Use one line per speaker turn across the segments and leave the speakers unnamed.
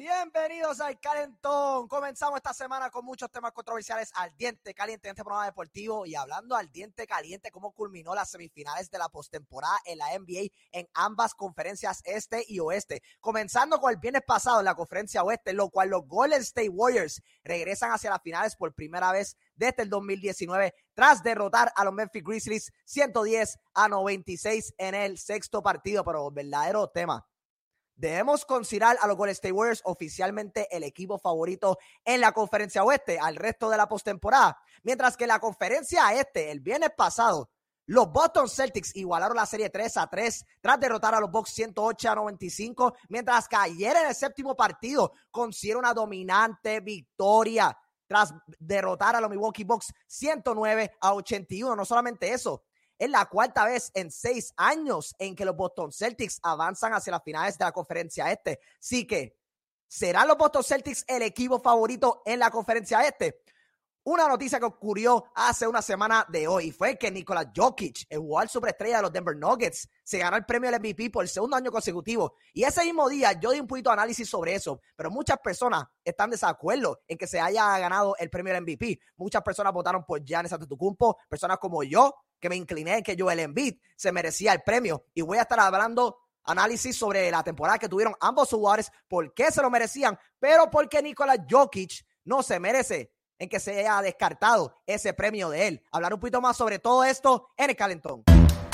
Bienvenidos al Calentón. Comenzamos esta semana con muchos temas controversiales al diente caliente en este programa deportivo. Y hablando al diente caliente, cómo culminó las semifinales de la postemporada en la NBA en ambas conferencias este y oeste. Comenzando con el viernes pasado en la conferencia oeste, lo cual los Golden State Warriors regresan hacia las finales por primera vez desde el 2019 tras derrotar a los Memphis Grizzlies 110-96 en el sexto partido. Pero verdadero tema. Debemos considerar a los Golden State Warriors oficialmente el equipo favorito en la conferencia oeste al resto de la postemporada. Mientras que en la conferencia este, el viernes pasado, los Boston Celtics igualaron la serie 3-3 tras derrotar a los Bucks 108-95, mientras que ayer en el séptimo partido consiguieron una dominante victoria tras derrotar a los Milwaukee Bucks 109-81. No solamente eso, es la cuarta vez en 6 años en que los Boston Celtics avanzan hacia las finales de la conferencia este. Así que, ¿serán los Boston Celtics el equipo favorito en la conferencia este? Una noticia que ocurrió hace una semana de hoy fue que Nikola Jokic, el jugador superestrella de los Denver Nuggets, se ganó el premio del MVP por el segundo año consecutivo. Y ese mismo día yo di un poquito de análisis sobre eso, pero muchas personas están de desacuerdo en que se haya ganado el premio del MVP. Muchas personas votaron por Giannis Antetokounmpo, personas como yo, que me incliné en que Joel Embiid se merecía el premio. Y voy a estar hablando análisis sobre la temporada que tuvieron ambos jugadores, por qué se lo merecían, pero por qué Nikola Jokic no se merece en que se haya descartado ese premio de él. Hablar un poquito más sobre todo esto en el Calentón.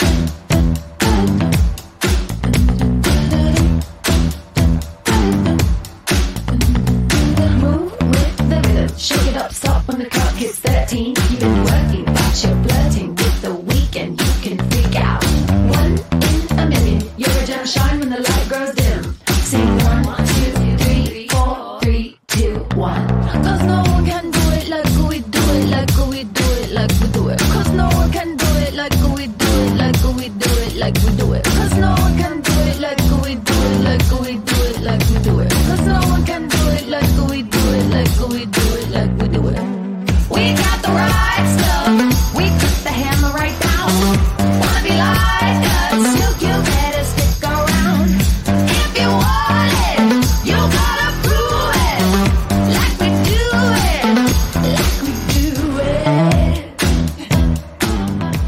Shake it up, stop when the clock hits 13. You've been working, but you're flirting with the weekend. You can freak out. 1 in a million. You're a gem, shine when the light grows dim. Sing 1, 2, 3, 4, 3, 2, 1. Cause no one can do it like we do it, like we do it, like we do it. Cause no one can do it like we do it, like we do it, like we do it. Cause no one can do it like we do it, like we do it, like we do it. Cause no one can do it like we do it, like we do it, like we do it. We got the right stuff. We put the hammer right down. Wanna be like us? You better stick around. If you want it, you gotta prove it. Like we do it, like we do it.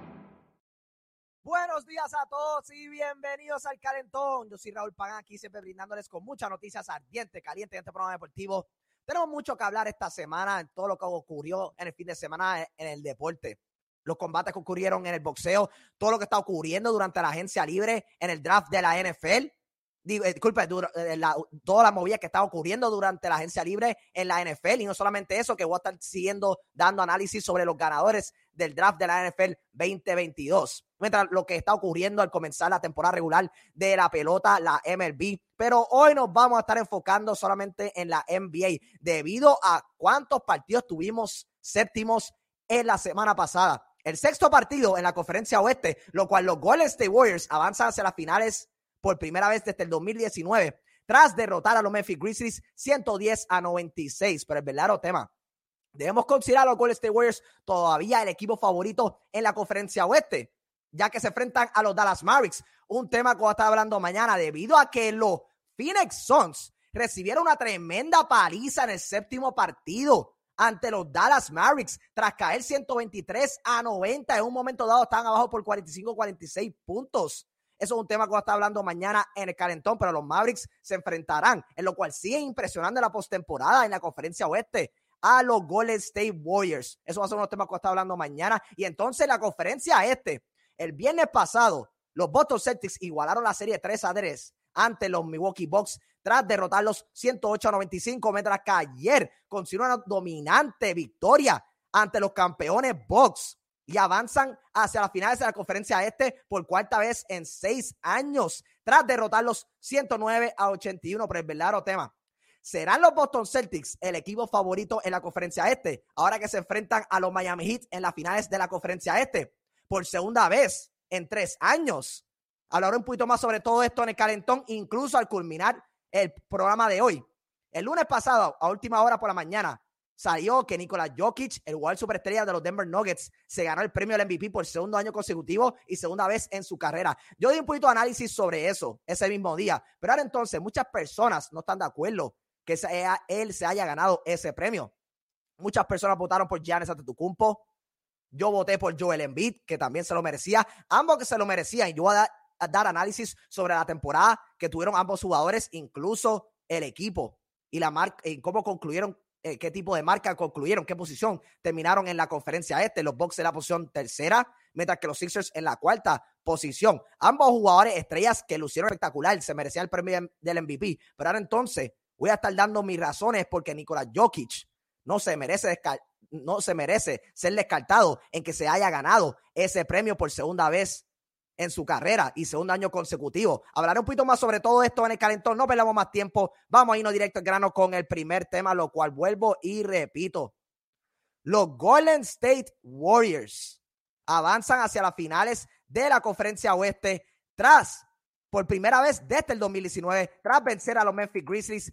Buenos días a todos y bienvenidos al Calentón. Yo soy Raúl Pagán, aquí siempre brindándoles con muchas noticias ardientes, calientes en este programa deportivo. Tenemos mucho que hablar esta semana en todo lo que ocurrió en el fin de semana en el deporte. Los combates que ocurrieron en el boxeo, todo lo que está ocurriendo durante la agencia libre en el draft de la NFL. Todas las movidas que están ocurriendo durante la agencia libre en la NFL. Y no solamente eso, que voy a estar siguiendo dando análisis sobre los ganadores del draft de la NFL 2022. Mientras lo que está ocurriendo al comenzar la temporada regular de la pelota, la MLB. Pero hoy nos vamos a estar enfocando solamente en la NBA debido a cuántos partidos tuvimos séptimos en la semana pasada. El sexto partido en la conferencia oeste, lo cual los Golden State Warriors avanzan hacia las finales por primera vez desde el 2019, tras derrotar a los Memphis Grizzlies 110-96. Pero el verdadero tema, debemos considerar a los Golden State Warriors todavía el equipo favorito en la conferencia oeste, ya que se enfrentan a los Dallas Mavericks. Un tema que voy a estar hablando mañana, debido a que los Phoenix Suns recibieron una tremenda paliza en el séptimo partido ante los Dallas Mavericks, tras caer 123-90. En un momento dado estaban abajo por 45-46 puntos. Eso es un tema que voy a estar hablando mañana en el Calentón, pero los Mavericks se enfrentarán, en lo cual siguen impresionando en la postemporada en la conferencia oeste, a los Golden State Warriors. Eso va a ser unos temas que voy a estar hablando mañana. Y entonces en la conferencia este, el viernes pasado, los Boston Celtics igualaron la serie 3-3 ante los Milwaukee Bucks tras derrotarlos 108-95, mientras que ayer consiguieron una dominante victoria ante los campeones Bucks y avanzan hacia las finales de la conferencia este por cuarta vez en 6 años, tras derrotarlos 109-81. Pero el verdadero tema, ¿serán los Boston Celtics el equipo favorito en la conferencia este, ahora que se enfrentan a los Miami Heat en las finales de la conferencia este por segunda vez en 3 años? Hablaré un poquito más sobre todo esto en el Calentón, incluso al culminar el programa de hoy. El lunes pasado, a última hora por la mañana, salió que Nikola Jokic, el jugador superestrella de los Denver Nuggets, se ganó el premio del MVP por segundo año consecutivo y segunda vez en su carrera. Yo di un poquito de análisis sobre eso ese mismo día, pero ahora entonces muchas personas no están de acuerdo que él se haya ganado ese premio. Muchas personas votaron por Giannis Antetokounmpo. Yo voté por Joel Embiid, que también se lo merecía. Ambos que se lo merecían. Y yo voy a dar análisis sobre la temporada que tuvieron ambos jugadores, incluso el equipo y la marca, y cómo concluyeron, qué tipo de marca concluyeron, qué posición terminaron en la conferencia este. Los Bucks en la posición tercera, mientras que los Sixers en la cuarta posición. Ambos jugadores estrellas que lucieron espectacular, se merecían el premio del MVP. Pero ahora entonces voy a estar dando mis razones porque Nikola Jokic no se merece ser descartado en que se haya ganado ese premio por segunda vez en su carrera y segundo año consecutivo. Hablaré un poquito más sobre todo esto en el calentón. No perdamos más tiempo. Vamos a irnos directo al grano con el primer tema, lo cual vuelvo y repito. Los Golden State Warriors avanzan hacia las finales de la Conferencia Oeste por primera vez desde el 2019, tras vencer a los Memphis Grizzlies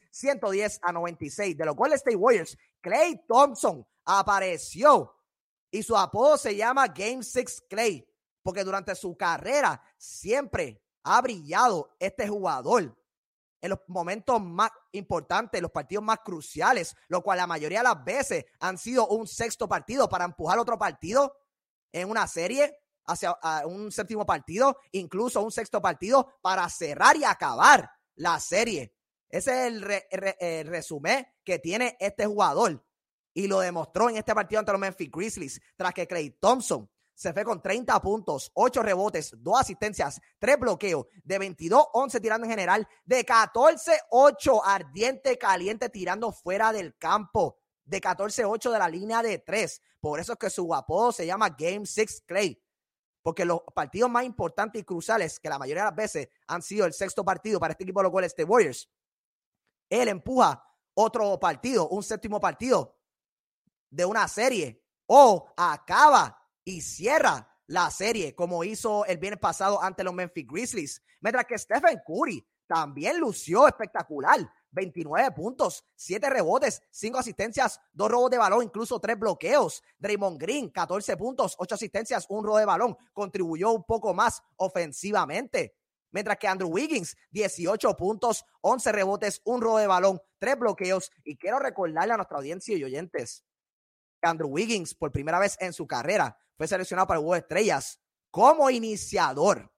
110-96. De los Golden State Warriors, Klay Thompson apareció y su apodo se llama Game 6 Klay, porque durante su carrera siempre ha brillado este jugador en los momentos más importantes, los partidos más cruciales, lo cual la mayoría de las veces han sido un sexto partido para empujar otro partido en una serie hacia un séptimo partido, incluso un sexto partido para cerrar y acabar la serie. Ese es el resumen que tiene este jugador y lo demostró en este partido ante los Memphis Grizzlies, tras que Klay Thompson se fue con 30 puntos, 8 rebotes, 2 asistencias, 3 bloqueos, de 22-11 tirando en general, de 14-8 ardiente, caliente tirando fuera del campo, de 14-8 de la línea de 3. Por eso es que su apodo se llama Game 6 Klay, porque los partidos más importantes y cruciales, que la mayoría de las veces han sido el sexto partido para este equipo de los Golden State Warriors, él empuja otro partido, un séptimo partido de una serie, o acaba y cierra la serie, como hizo el viernes pasado ante los Memphis Grizzlies. Mientras que Stephen Curry también lució espectacular. 29 puntos, 7 rebotes, 5 asistencias, 2 robos de balón, incluso 3 bloqueos. Draymond Green, 14 puntos, 8 asistencias, 1 robo de balón. Contribuyó un poco más ofensivamente. Mientras que Andrew Wiggins, 18 puntos, 11 rebotes, 1 robo de balón, 3 bloqueos. Y quiero recordarle a nuestra audiencia y oyentes que Andrew Wiggins, por primera vez en su carrera, fue seleccionado para el Juego de Estrellas como iniciador. O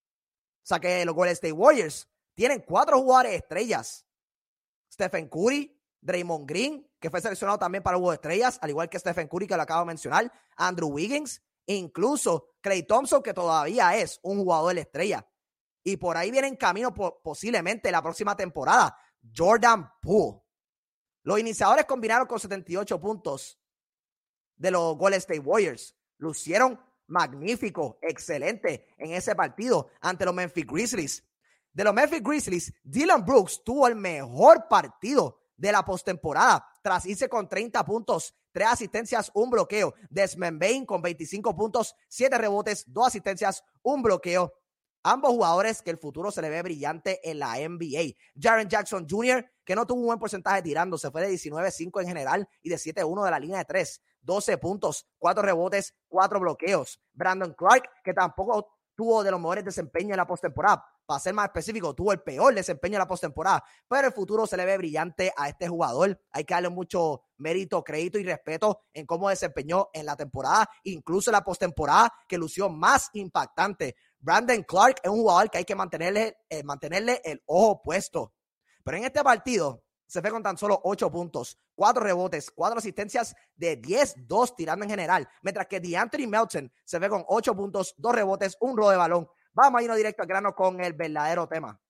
sea que los Golden State Warriors tienen 4 jugadores estrellas. Stephen Curry, Draymond Green, que fue seleccionado también para el Juego de Estrellas, al igual que Stephen Curry, que lo acabo de mencionar, Andrew Wiggins, e incluso Klay Thompson, que todavía es un jugador de estrella. Y por ahí viene en camino posiblemente la próxima temporada, Jordan Poole. Los iniciadores combinaron con 78 puntos de los Golden State Warriors. Lucieron magnífico, excelente en ese partido ante los Memphis Grizzlies. De los Memphis Grizzlies, Dillon Brooks tuvo el mejor partido de la postemporada tras irse con 30 puntos, 3 asistencias, 1 bloqueo. Desmond Bane con 25 puntos, 7 rebotes, 2 asistencias, 1 bloqueo. Ambos jugadores que el futuro se le ve brillante en la NBA. Jaren Jackson Jr., que no tuvo un buen porcentaje tirando, se fue de 19-5 en general y de 7-1 de la línea de 3. 12 puntos, 4 rebotes, 4 bloqueos. Brandon Clark, que tampoco tuvo de los mejores desempeños en la postemporada. Para ser más específico, tuvo el peor desempeño en la postemporada. Pero el futuro se le ve brillante a este jugador. Hay que darle mucho mérito, crédito y respeto en cómo desempeñó en la temporada, incluso en la postemporada, que lució más impactante. Brandon Clark es un jugador que hay que mantenerle el ojo puesto. Pero en este partido se fue con tan solo 8 puntos, 4 rebotes, 4 asistencias de 10-2 tirando en general. Mientras que DeAnthony Melton se fue con 8 puntos, 2 rebotes, 1 robo de balón. Vamos a irnos directo al grano con el verdadero tema.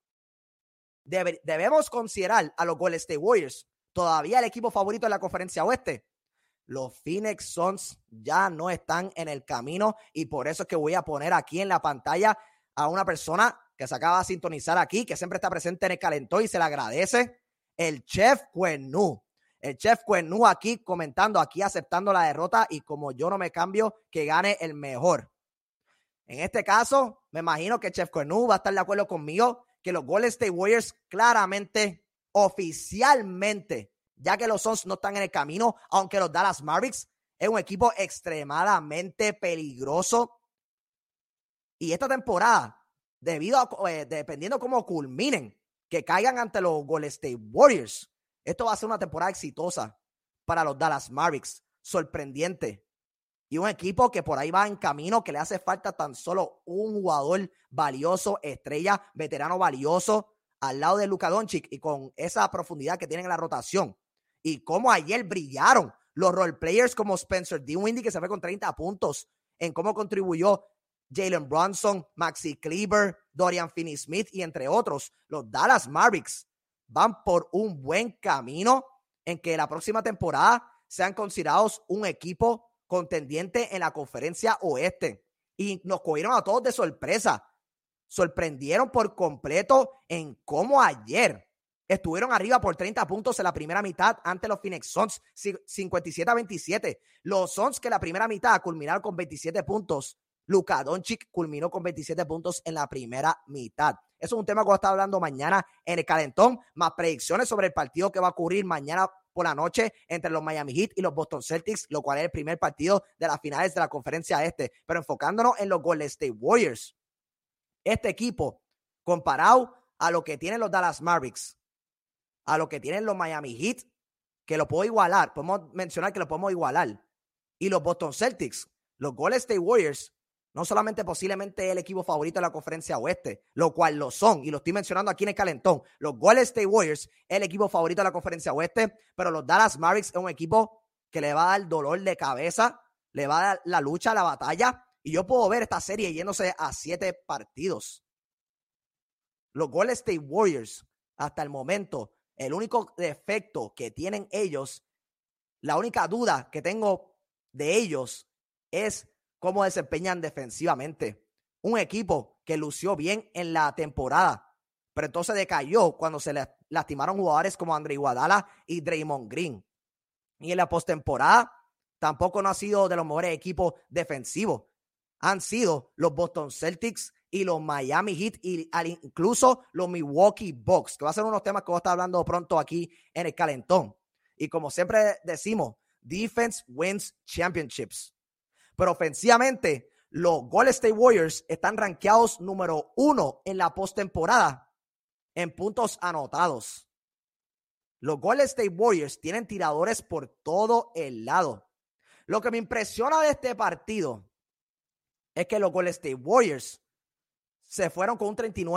Debemos considerar a los Golden State Warriors todavía el equipo favorito de la Conferencia Oeste. Los Phoenix Suns ya no están en el camino y por eso es que voy a poner aquí en la pantalla a una persona que se acaba de sintonizar aquí, que siempre está presente en el calentón y se le agradece, el Chef Cuernú. El Chef Cuernú aquí comentando, aquí aceptando la derrota y como yo no me cambio, que gane el mejor. En este caso, me imagino que Chef Cuernú va a estar de acuerdo conmigo que los Golden State Warriors claramente, oficialmente, ya que los Suns no están en el camino, aunque los Dallas Mavericks es un equipo extremadamente peligroso. Y esta temporada, dependiendo cómo culminen, que caigan ante los Golden State Warriors, esto va a ser una temporada exitosa para los Dallas Mavericks, sorprendente. Y un equipo que por ahí va en camino, que le hace falta tan solo un jugador valioso, estrella, veterano valioso, al lado de Luka Doncic, y con esa profundidad que tienen en la rotación. Y cómo ayer brillaron los role players como Spencer Dinwiddie, que se fue con 30 puntos, en cómo contribuyó Jalen Brunson, Maxi Kleber, Dorian Finney-Smith y entre otros. Los Dallas Mavericks van por un buen camino en que la próxima temporada sean considerados un equipo contendiente en la conferencia oeste. Y nos cogieron a todos de sorpresa. Sorprendieron por completo en cómo ayer estuvieron arriba por 30 puntos en la primera mitad ante los Phoenix Suns, 57-27. Los Suns, que la primera mitad culminaron con 27 puntos. Luka Doncic culminó con 27 puntos en la primera mitad. Eso es un tema que voy a estar hablando mañana en el calentón, más predicciones sobre el partido que va a ocurrir mañana por la noche entre los Miami Heat y los Boston Celtics, lo cual es el primer partido de las finales de la conferencia este. Pero enfocándonos en los Golden State Warriors, este equipo, comparado a lo que tienen los Dallas Mavericks, a lo que tienen los Miami Heat, que lo puedo igualar, podemos mencionar que lo podemos igualar, y los Boston Celtics, los Golden State Warriors, no solamente posiblemente el equipo favorito de la conferencia oeste, lo cual lo son, y lo estoy mencionando aquí en el calentón. Los Golden State Warriors es el equipo favorito de la conferencia oeste, pero los Dallas Mavericks es un equipo que le va a dar dolor de cabeza, le va a dar la lucha, la batalla, y yo puedo ver esta serie yéndose a 7 partidos. Los Golden State Warriors, hasta el momento, el único defecto que tienen ellos, la única duda que tengo de ellos es cómo desempeñan defensivamente. Un equipo que lució bien en la temporada, pero entonces decayó cuando se le lastimaron jugadores como Andre Iguodala y Draymond Green. Y en la postemporada tampoco no ha sido de los mejores equipos defensivos. Han sido los Boston Celtics y los Miami Heat y incluso los Milwaukee Bucks, que va a ser unos temas que voy a estar hablando pronto aquí en el calentón. Y como siempre decimos, defense wins championships. Pero ofensivamente, los Golden State Warriors están rankeados número 1 en la postemporada en puntos anotados. Los Golden State Warriors tienen tiradores por todo el lado. Lo que me impresiona de este partido es que los Golden State Warriors se fueron con un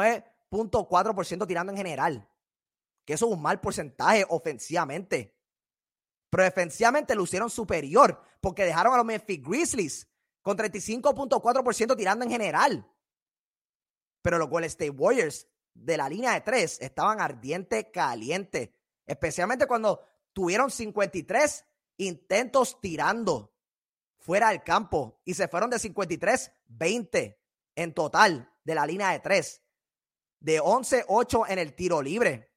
39.4% tirando en general, que eso es un mal porcentaje ofensivamente. Pero defensivamente lucieron superior porque dejaron a los Memphis Grizzlies con 35.4% tirando en general. Pero los Golden State Warriors de la línea de 3 estaban ardiente, caliente, especialmente cuando tuvieron 53 intentos tirando fuera del campo y se fueron de 53-20 en total de la línea de 3, de 11-8 en el tiro libre,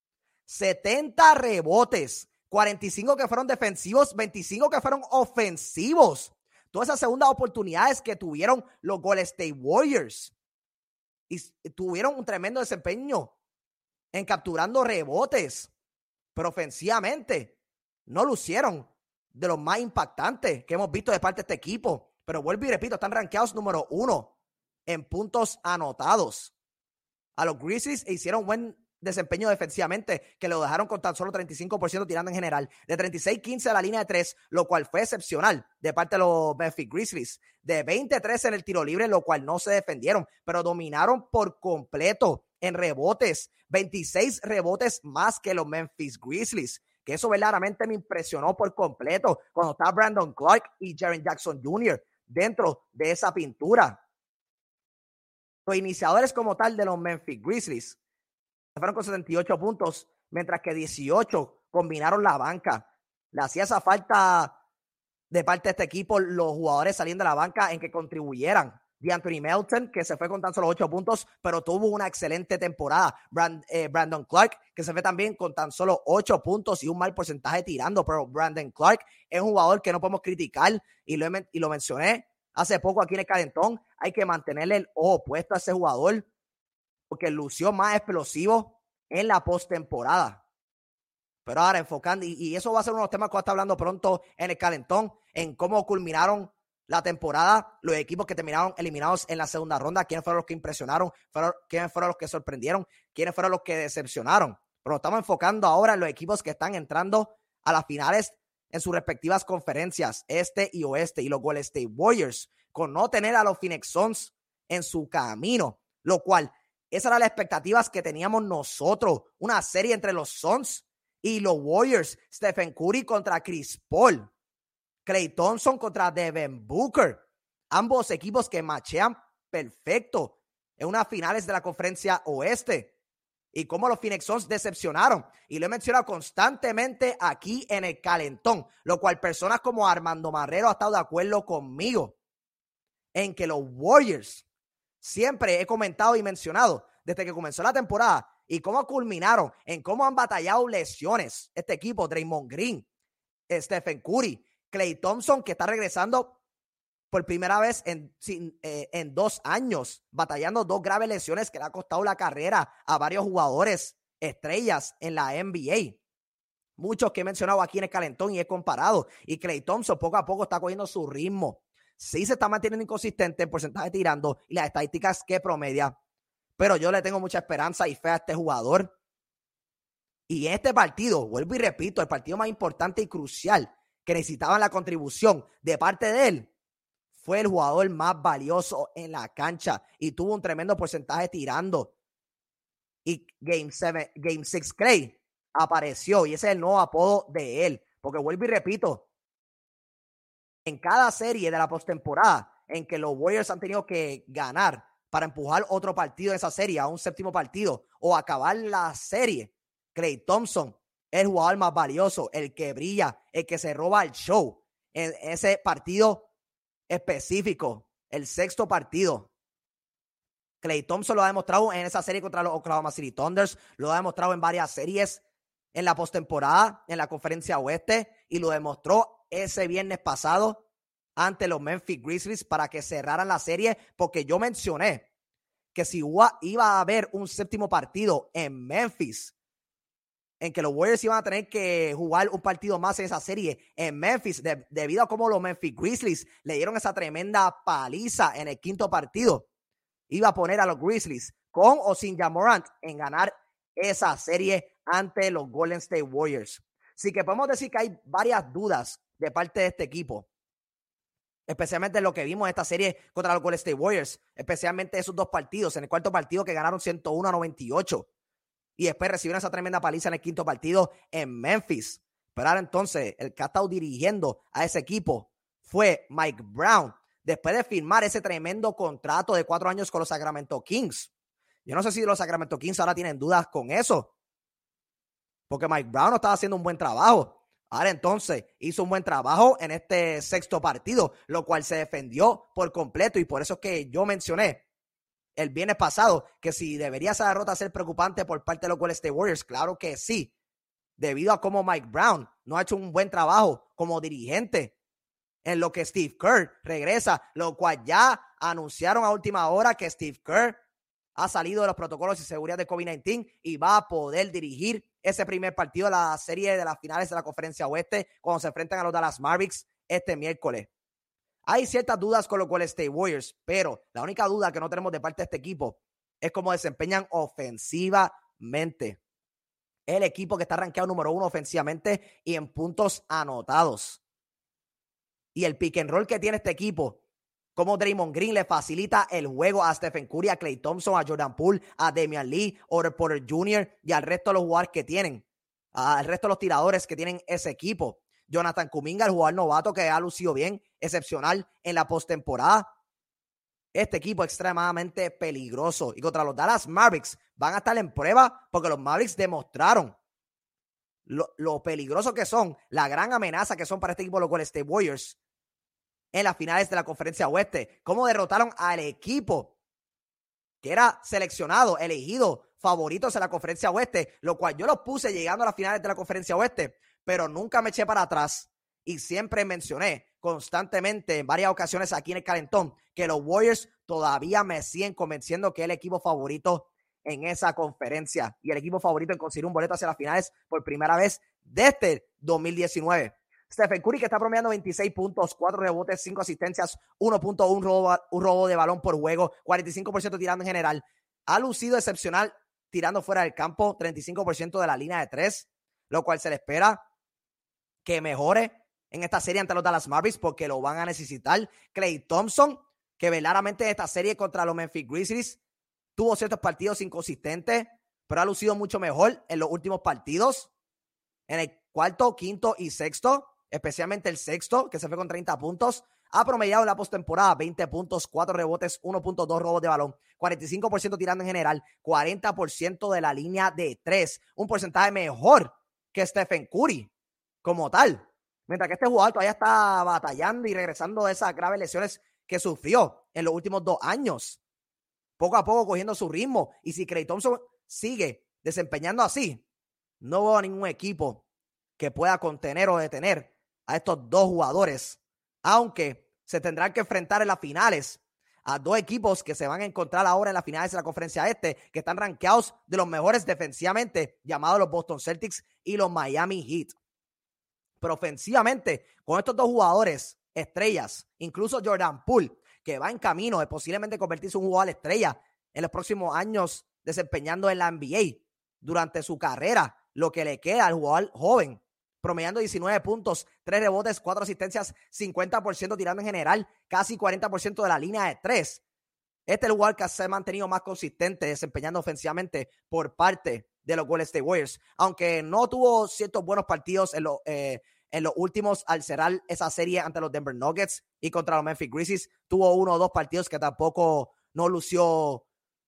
70 rebotes, 45 que fueron defensivos, 25 que fueron ofensivos. Todas esas segundas oportunidades que tuvieron los Golden State Warriors y tuvieron un tremendo desempeño en capturando rebotes, pero ofensivamente no lucieron de los más impactantes que hemos visto de parte de este equipo. Pero vuelvo y repito, están rankeados número 1 en puntos anotados. A los Grizzlies hicieron buen desempeño defensivamente, que lo dejaron con tan solo 35% tirando en general, de 36-15 a la línea de 3, lo cual fue excepcional de parte de los Memphis Grizzlies, de 23 en el tiro libre, lo cual no se defendieron, pero dominaron por completo en rebotes, 26 rebotes más que los Memphis Grizzlies, que eso verdaderamente me impresionó por completo cuando está Brandon Clark y Jaren Jackson Jr. dentro de esa pintura. Los iniciadores como tal de los Memphis Grizzlies fueron con 78 puntos, mientras que 18 combinaron la banca. Le hacía esa falta de parte de este equipo los jugadores saliendo de la banca en que contribuyeran. DeAnthony Melton, que se fue con tan solo 8 puntos, pero tuvo una excelente temporada. Brandon Clark, que se fue también con tan solo 8 puntos y un mal porcentaje tirando, pero Brandon Clark es un jugador que no podemos criticar y lo mencioné hace poco aquí en el calentón. Hay que mantenerle el ojo puesto a ese jugador porque lució más explosivo en la postemporada. Pero ahora enfocando, y eso va a ser uno de los temas que voy a estar hablando pronto en el calentón, en cómo culminaron la temporada, los equipos que terminaron eliminados en la segunda ronda, quiénes fueron los que impresionaron, quiénes fueron los que sorprendieron, quiénes fueron los que decepcionaron. Pero nos estamos enfocando ahora en los equipos que están entrando a las finales en sus respectivas conferencias, este y oeste, y los Golden State Warriors, con no tener a los Phoenix Suns en su camino, lo cual, esas eran las expectativas que teníamos nosotros, una serie entre los Suns y los Warriors, Stephen Curry contra Chris Paul, Klay Thompson contra Devin Booker, ambos equipos que machean perfecto en unas finales de la conferencia oeste, y cómo los Phoenix Suns decepcionaron, y lo he mencionado constantemente aquí en el calentón, lo cual personas como Armando Marrero ha estado de acuerdo conmigo, en que los Warriors, siempre he comentado y mencionado, desde que comenzó la temporada, y cómo culminaron, en cómo han batallado lesiones, este equipo, Draymond Green, Stephen Curry, Klay Thompson, que está regresando por primera vez en 2 años, batallando 2 graves lesiones que le ha costado la carrera a varios jugadores estrellas en la NBA. Muchos que he mencionado aquí en el calentón y he comparado. Y Klay Thompson poco a poco está cogiendo su ritmo. Sí se está manteniendo inconsistente en porcentaje tirando y las estadísticas que promedia. Pero yo le tengo mucha esperanza y fe a este jugador. Y en este partido, vuelvo y repito, el partido más importante y crucial que necesitaban la contribución de parte de él, fue el jugador más valioso en la cancha y tuvo un tremendo porcentaje tirando. Y Game 6 Klay apareció y ese es el nuevo apodo de él. Porque vuelvo y repito, en cada serie de la postemporada en que los Warriors han tenido que ganar para empujar otro partido en esa serie a un séptimo partido o acabar la serie, Klay Thompson es el jugador más valioso, el que brilla, el que se roba el show en ese partido específico, el 6º partido. Klay Thompson lo ha demostrado en esa serie contra los Oklahoma City Thunders, lo ha demostrado en varias series en la postemporada, en la conferencia oeste, y lo demostró ese viernes pasado ante los Memphis Grizzlies para que cerraran la serie, porque yo mencioné que si iba a haber un 7º partido en Memphis, en que los Warriors iban a tener que jugar un partido más en esa serie en Memphis, debido a cómo los Memphis Grizzlies le dieron esa tremenda paliza en el 5º partido, iba a poner a los Grizzlies, con o sin Ja Morant, en ganar esa serie ante los Golden State Warriors. Así que podemos decir que hay varias dudas de parte de este equipo, especialmente lo que vimos en esta serie contra los Golden State Warriors, especialmente esos 2 partidos, en el 4º partido que ganaron 101-98, y después recibieron esa tremenda paliza en el 5º partido en Memphis. Pero ahora entonces, el que ha estado dirigiendo a ese equipo fue Mike Brown, después de firmar ese tremendo contrato de 4 años con los Sacramento Kings. Yo no sé si los Sacramento Kings ahora tienen dudas con eso, porque Mike Brown no estaba haciendo un buen trabajo. Ahora entonces hizo un buen trabajo en este 6º partido, lo cual se defendió por completo, y por eso es que yo mencioné el viernes pasado que si debería esa derrota ser preocupante por parte de los Golden State Warriors. Claro que sí, debido a cómo Mike Brown no ha hecho un buen trabajo como dirigente, en lo que Steve Kerr regresa, lo cual ya anunciaron a última hora que Steve Kerr ha salido de los protocolos de seguridad de COVID-19 y va a poder dirigir ese primer partido de la serie de las finales de la conferencia oeste cuando se enfrentan a los Dallas Mavericks este miércoles. Hay ciertas dudas con los Golden State Warriors, pero la única duda que no tenemos de parte de este equipo es cómo desempeñan ofensivamente. El equipo que está rankeado número 1 ofensivamente y en puntos anotados. Y el pick and roll que tiene este equipo, como Draymond Green le facilita el juego a Stephen Curry, a Klay Thompson, a Jordan Poole, a Damian Lee, Otto Porter Jr. y al resto de los jugadores que tienen, al resto de los tiradores que tienen ese equipo. Jonathan Kuminga, el jugador novato que ha lucido bien, excepcional en la postemporada. Este equipo es extremadamente peligroso. Y contra los Dallas Mavericks van a estar en prueba porque los Mavericks demostraron lo peligrosos que son, la gran amenaza que son para este equipo los Golden State Warriors en las finales de la conferencia oeste. Cómo derrotaron al equipo que era seleccionado, elegido, favoritos en la conferencia oeste, lo cual yo los puse llegando a las finales de la conferencia oeste, pero nunca me eché para atrás y siempre mencioné constantemente en varias ocasiones aquí en el calentón que los Warriors todavía me siguen convenciendo que es el equipo favorito en esa conferencia y el equipo favorito en conseguir un boleto hacia las finales por primera vez desde 2019. Stephen Curry, que está promediando 26 puntos, 4 rebotes, 5 asistencias, 1.1 robo de balón por juego, 45% tirando en general. Ha lucido excepcional tirando fuera del campo, 35% de la línea de 3, lo cual se le espera que mejore en esta serie ante los Dallas Mavericks porque lo van a necesitar. Klay Thompson, que verdaderamente en esta serie contra los Memphis Grizzlies tuvo ciertos partidos inconsistentes, pero ha lucido mucho mejor en los últimos partidos, en el cuarto, quinto y sexto, especialmente el sexto, que se fue con 30 puntos. Ha promediado en la postemporada 20 puntos, 4 rebotes, 1.2 robos de balón, 45% tirando en general, 40% de la línea de 3, un porcentaje mejor que Stephen Curry como tal. Mientras que este jugador todavía está batallando y regresando de esas graves lesiones que sufrió en los últimos 2 años. Poco a poco cogiendo su ritmo. Y si Klay Thompson sigue desempeñando así, no veo a ningún equipo que pueda contener o detener a estos dos jugadores. Aunque se tendrán que enfrentar en las finales a 2 equipos que se van a encontrar ahora en las finales de la conferencia este, que están rankeados de los mejores defensivamente, llamados los Boston Celtics y los Miami Heat. Pero ofensivamente, con estos 2 jugadores estrellas, incluso Jordan Poole, que va en camino de posiblemente convertirse en un jugador estrella en los próximos años desempeñando en la NBA durante su carrera, lo que le queda al jugador joven, promediando 19 puntos, 3 rebotes, 4 asistencias, 50% tirando en general, casi 40% de la línea de 3. Este es el jugador que se ha mantenido más consistente desempeñando ofensivamente por parte de los Golden State Warriors, aunque no tuvo ciertos buenos partidos en los últimos al cerrar esa serie ante los Denver Nuggets y contra los Memphis Grizzlies. Tuvo 1 o 2 partidos que tampoco no lució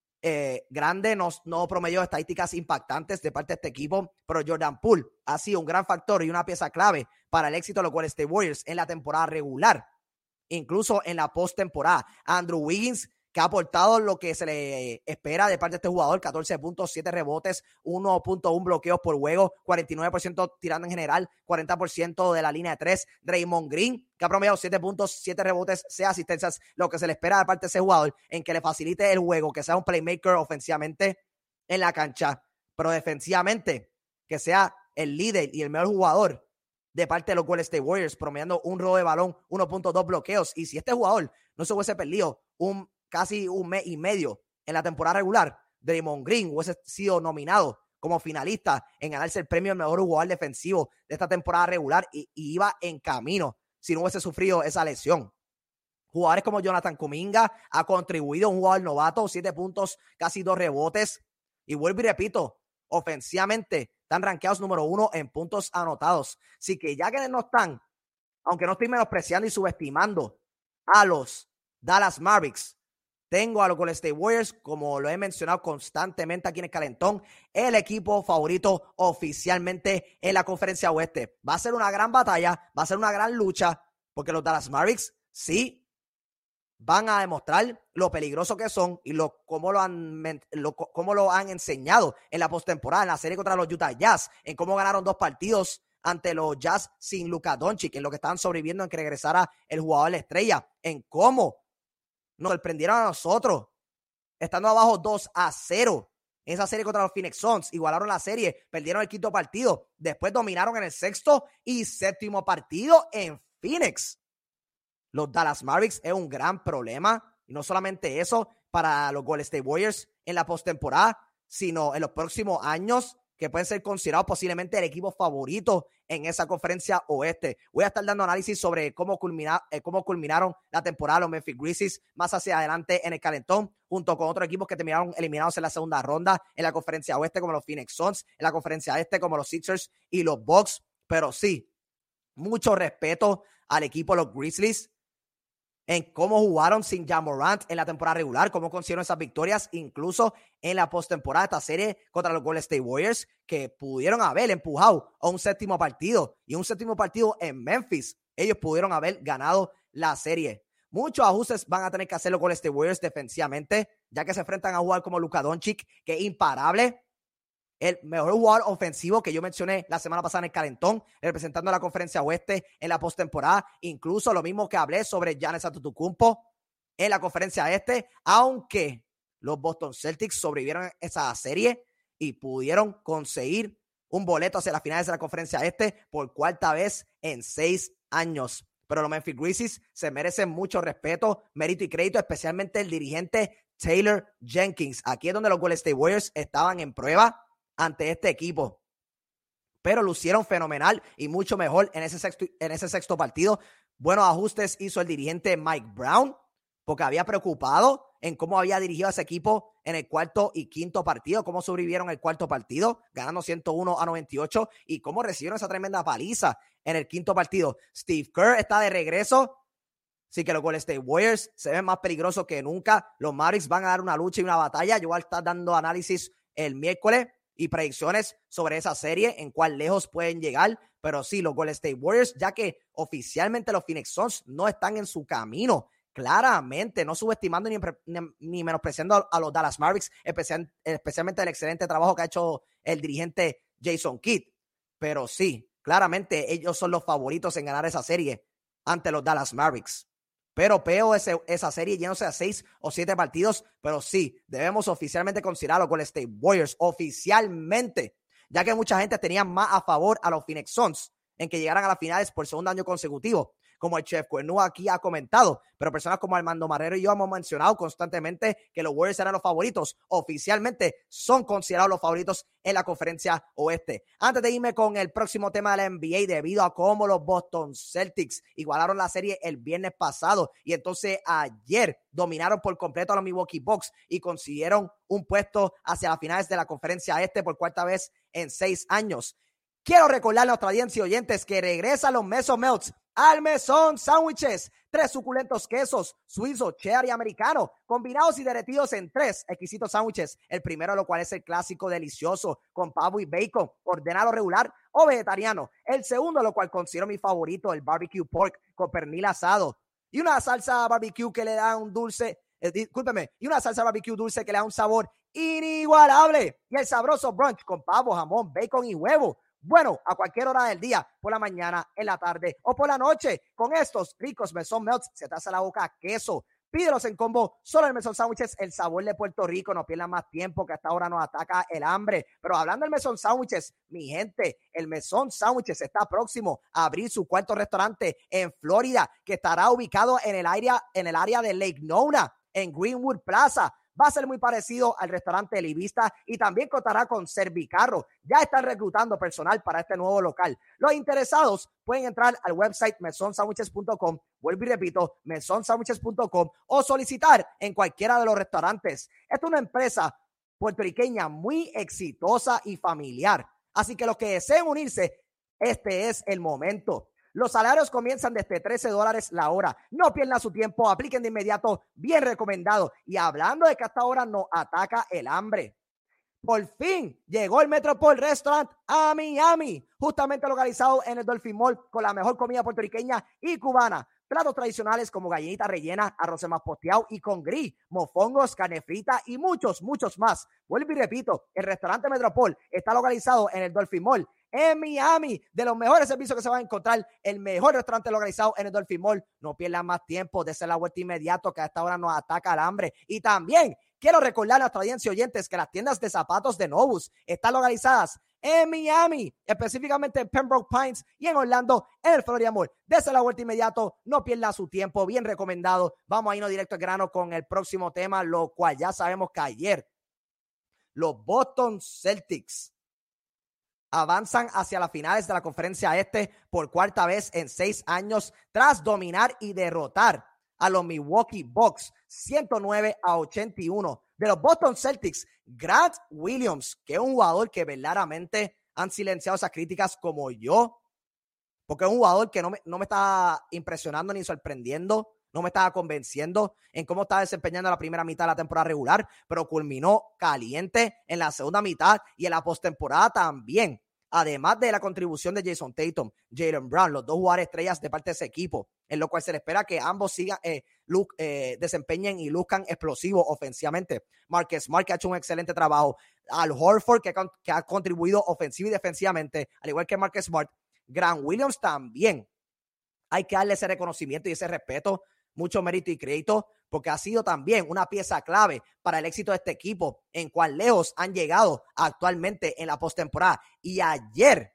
grande, no promedió estadísticas impactantes de parte de este equipo, pero Jordan Poole ha sido un gran factor y una pieza clave para el éxito de los Golden State Warriors en la temporada regular, incluso en la postemporada. Andrew Wiggins, que ha aportado lo que se le espera de parte de este jugador, 14 puntos, 7 rebotes, 1.1 bloqueos por juego, 49% tirando en general, 40% de la línea de 3. Draymond Green, que ha promediado 7 puntos, 7 rebotes, 6 asistencias, lo que se le espera de parte de ese jugador, en que le facilite el juego, que sea un playmaker ofensivamente en la cancha, pero defensivamente, que sea el líder y el mejor jugador de parte de los Golden State Warriors, promediando un robo de balón, 1.2 bloqueos. Y si este jugador no se hubiese perdido casi un mes y medio en la temporada regular, Draymond Green hubiese sido nominado como finalista en ganarse el premio al mejor jugador defensivo de esta temporada regular y iba en camino si no hubiese sufrido esa lesión. Jugadores como Jonathan Kuminga ha contribuido, un jugador novato, 7 puntos, casi 2 rebotes. Y vuelvo y repito, ofensivamente están rankeados número 1 en puntos anotados. Así que ya que no están, aunque no estoy menospreciando y subestimando a los Dallas Mavericks, tengo a los Golden State Warriors, como lo he mencionado constantemente aquí en el Calentón, el equipo favorito oficialmente en la conferencia oeste. Va a ser una gran batalla, va a ser una gran lucha, porque los Dallas Mavericks sí van a demostrar lo peligroso que son y cómo lo han enseñado en la postemporada, en la serie contra los Utah Jazz, en cómo ganaron 2 partidos ante los Jazz sin Luka Doncic, en lo que estaban sobreviviendo en que regresara el jugador de la estrella, en cómo nos sorprendieron a nosotros, estando abajo 2-0 en esa serie contra los Phoenix Suns. Igualaron la serie, perdieron el 5º partido, después dominaron en el 6º y 7º partido en Phoenix. Los Dallas Mavericks es un gran problema, y no solamente eso para los Golden State Warriors en la postemporada, sino en los próximos años, que pueden ser considerados posiblemente el equipo favorito en esa conferencia oeste. Voy a estar dando análisis sobre cómo culminaron la temporada los Memphis Grizzlies más hacia adelante en el Calentón, junto con otros equipos que terminaron eliminados en la segunda ronda en la conferencia oeste, como los Phoenix Suns, en la conferencia este, como los Sixers y los Bucks. Pero sí, mucho respeto al equipo de los Grizzlies en cómo jugaron sin Ja Morant en la temporada regular, cómo consiguieron esas victorias, incluso en la postemporada, esta serie contra los Golden State Warriors, que pudieron haber empujado a un 7º partido, y un 7º partido en Memphis, ellos pudieron haber ganado la serie. Muchos ajustes van a tener que hacer los Golden State Warriors defensivamente, ya que se enfrentan a jugar como Luka Doncic, que es imparable, el mejor jugador ofensivo que yo mencioné la semana pasada en el Calentón, representando a la conferencia oeste en la postemporada. Incluso lo mismo que hablé sobre Giannis Antetokounmpo en la conferencia este, aunque los Boston Celtics sobrevivieron esa serie y pudieron conseguir un boleto hacia las finales de la conferencia por cuarta vez en 6 años. Pero los Memphis Grizzlies se merecen mucho respeto, mérito y crédito, especialmente el dirigente Taylor Jenkins. Aquí es donde los Golden State Warriors estaban en prueba ante este equipo. Pero lucieron fenomenal y mucho mejor en ese sexto partido. Buenos ajustes hizo el dirigente Mike Brown, porque había preocupado en cómo había dirigido a ese equipo en el cuarto y quinto partido, cómo sobrevivieron el cuarto partido, ganando 101-98, y cómo recibieron esa tremenda paliza en el quinto partido. Steve Kerr está de regreso, así que los Golden State Warriors se ven más peligrosos que nunca. Los Mavericks van a dar una lucha y una batalla. Yo voy a estar dando análisis el miércoles y predicciones sobre esa serie, en cuál lejos pueden llegar. Pero sí, los Golden State Warriors, ya que oficialmente los Phoenix Suns no están en su camino, claramente, no subestimando ni menospreciando a los Dallas Mavericks, especialmente el excelente trabajo que ha hecho el dirigente Jason Kidd. Pero sí, claramente ellos son los favoritos en ganar esa serie ante los Dallas Mavericks. Pero veo esa serie yéndose a 6 o 7 partidos. Pero sí, debemos oficialmente considerar a los Golden State Warriors oficialmente, ya que mucha gente tenía más a favor a los Phoenix Suns en que llegaran a las finales por segundo año consecutivo, como el Chef Cuernú aquí ha comentado, pero personas como Armando Marrero y yo hemos mencionado constantemente que los Warriors eran los favoritos. Oficialmente son considerados los favoritos en la conferencia oeste. Antes de irme con el próximo tema de la NBA, debido a cómo los Boston Celtics igualaron la serie el viernes pasado y entonces ayer dominaron por completo a los Milwaukee Bucks y consiguieron un puesto hacia las finales de la conferencia este por cuarta vez en 6 años. Quiero recordarle a nuestra audiencia y oyentes que regresan los Meso Melts al Mesón Sándwiches. 3 suculentos quesos, suizo, cheddar y americano, combinados y derretidos en 3 exquisitos sándwiches. El primero de lo cual es el clásico delicioso con pavo y bacon, ordenado regular o vegetariano. El segundo de lo cual considero mi favorito, el barbecue pork con pernil asado. Y una salsa barbecue que le da un dulce, y una salsa barbecue dulce que le da un sabor inigualable. Y el sabroso brunch con pavo, jamón, bacon y huevo. Bueno, a cualquier hora del día, por la mañana, en la tarde o por la noche, con estos ricos Mesón Melts se te hace la boca queso. Pídelos en combo, solo el Mesón Sándwiches, el sabor de Puerto Rico. No pierdan más tiempo, que hasta ahora nos ataca el hambre. Pero hablando del Mesón Sándwiches, mi gente, el Mesón Sándwiches está próximo a abrir su cuarto restaurante en Florida, que estará ubicado en el área de Lake Nona, en Greenwood Plaza. Va a ser muy parecido al restaurante Elivista y también contará con Servicarro. Ya están reclutando personal para este nuevo local. Los interesados pueden entrar al website mesonsandwiches.com, vuelvo y repito, mesonsandwiches.com, o solicitar en cualquiera de los restaurantes. Esta es una empresa puertorriqueña muy exitosa y familiar. Así que los que deseen unirse, este es el momento. Los salarios comienzan desde $13 la hora. No pierdan su tiempo, apliquen de inmediato, bien recomendado. Y hablando de que hasta ahora nos ataca el hambre, por fin llegó el Metropol Restaurant a Miami, justamente localizado en el Dolphin Mall, con la mejor comida puertorriqueña y cubana. Platos tradicionales como gallinita rellena, arroz más posteado y con gris, mofongos, carne frita y muchos más. Vuelvo y repito, el restaurante Metropol está localizado en el Dolphin Mall, en Miami. De los mejores servicios que se van a encontrar, el mejor restaurante localizado en el Dolphin Mall. No pierdan más tiempo, dense la vuelta inmediato, que a esta hora nos ataca el hambre. Y también quiero recordar a nuestra audiencia y oyentes que las tiendas de zapatos de Novus están localizadas en Miami, específicamente en Pembroke Pines y en Orlando, en el Florida Mall. Dese la vuelta inmediato, no pierda su tiempo, bien recomendado. Vamos a irnos directo al grano con el próximo tema, lo cual ya sabemos que ayer los Boston Celtics avanzan hacia las finales de la conferencia este por cuarta vez en 6 años, tras dominar y derrotar a los Milwaukee Bucks 109-81. De los Boston Celtics, Grant Williams, que es un jugador que verdaderamente han silenciado esas críticas como yo, porque es un jugador que no me está impresionando ni sorprendiendo, no me estaba convenciendo en cómo estaba desempeñando la primera mitad de la temporada regular, pero culminó caliente en la segunda mitad y en la postemporada también. Además de la contribución de Jason Tatum, Jaylen Brown, los dos jugadores estrellas de parte de ese equipo, en lo cual se le espera que ambos sigan, desempeñen y luzcan explosivos ofensivamente. Marcus Smart, que ha hecho un excelente trabajo. Al Horford, que ha contribuido ofensivo y defensivamente, al igual que Marcus Smart. Grant Williams también. Hay que darle ese reconocimiento y ese respeto, mucho mérito y crédito porque ha sido también una pieza clave para el éxito de este equipo, en cual lejos han llegado actualmente en la postemporada. Y ayer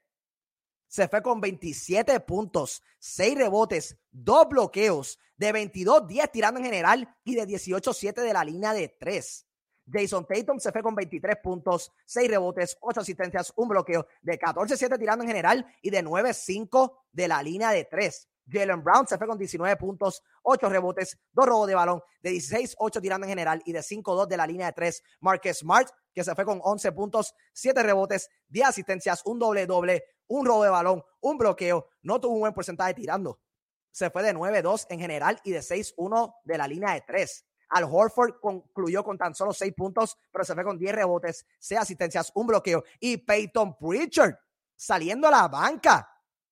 se fue con 27 puntos, 6 rebotes, 2 bloqueos, de 22-10 tirando en general y de 18-7 de la línea de 3. Jason Tatum se fue con 23 puntos, 6 rebotes, 8 asistencias, 1 bloqueo, de 14-7 tirando en general y de 9-5 de la línea de 3. Jaylen Brown se fue con 19 puntos, 8 rebotes, 2 robos de balón, de 16-8 tirando en general y de 5-2 de la línea de 3. Marcus Smart, que se fue con 11 puntos, 7 rebotes, 10 asistencias, un doble-doble, un robo de balón, un bloqueo. No tuvo un buen porcentaje tirando. Se fue de 9-2 en general y de 6-1 de la línea de 3. Al Horford concluyó con tan solo 6 puntos, pero se fue con 10 rebotes, 6 asistencias, un bloqueo. Y Peyton Pritchard, saliendo a la banca,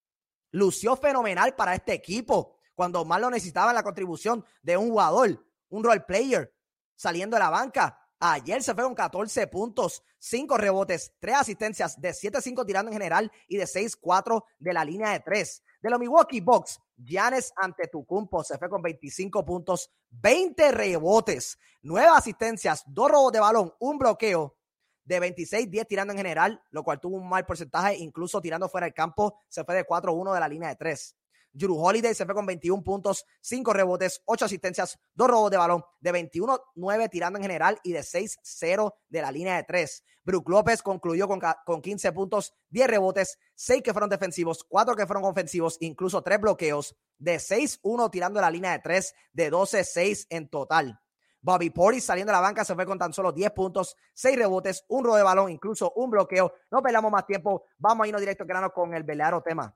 lució fenomenal para este equipo cuando más lo necesitaba la contribución de un jugador, un role player, saliendo de la banca. Ayer se fue con 14 puntos, 5 rebotes, 3 asistencias, de 7-5 tirando en general y de 6-4 de la línea de 3. De los Milwaukee Bucks, Giannis Antetokounmpo se fue con 25 puntos, 20 rebotes, 9 asistencias, 2 robos de balón, un bloqueo, de 26-10 tirando en general, lo cual tuvo un mal porcentaje, incluso tirando fuera del campo, se fue de 4-1 de la línea de 3. Jrue Holiday se fue con 21 puntos, 5 rebotes, 8 asistencias, 2 robos de balón, de 21-9 tirando en general y de 6-0 de la línea de 3. Brook López concluyó con 15 puntos, 10 rebotes, 6 que fueron defensivos, 4 que fueron ofensivos, incluso 3 bloqueos, de 6-1 tirando de la línea de 3, de 12-6 en total. Bobby Portis saliendo de la banca se fue con tan solo 10 puntos, 6 rebotes, un robo de balón, incluso un bloqueo. No peleamos más tiempo, vamos a irnos directo al grano con el verdadero tema.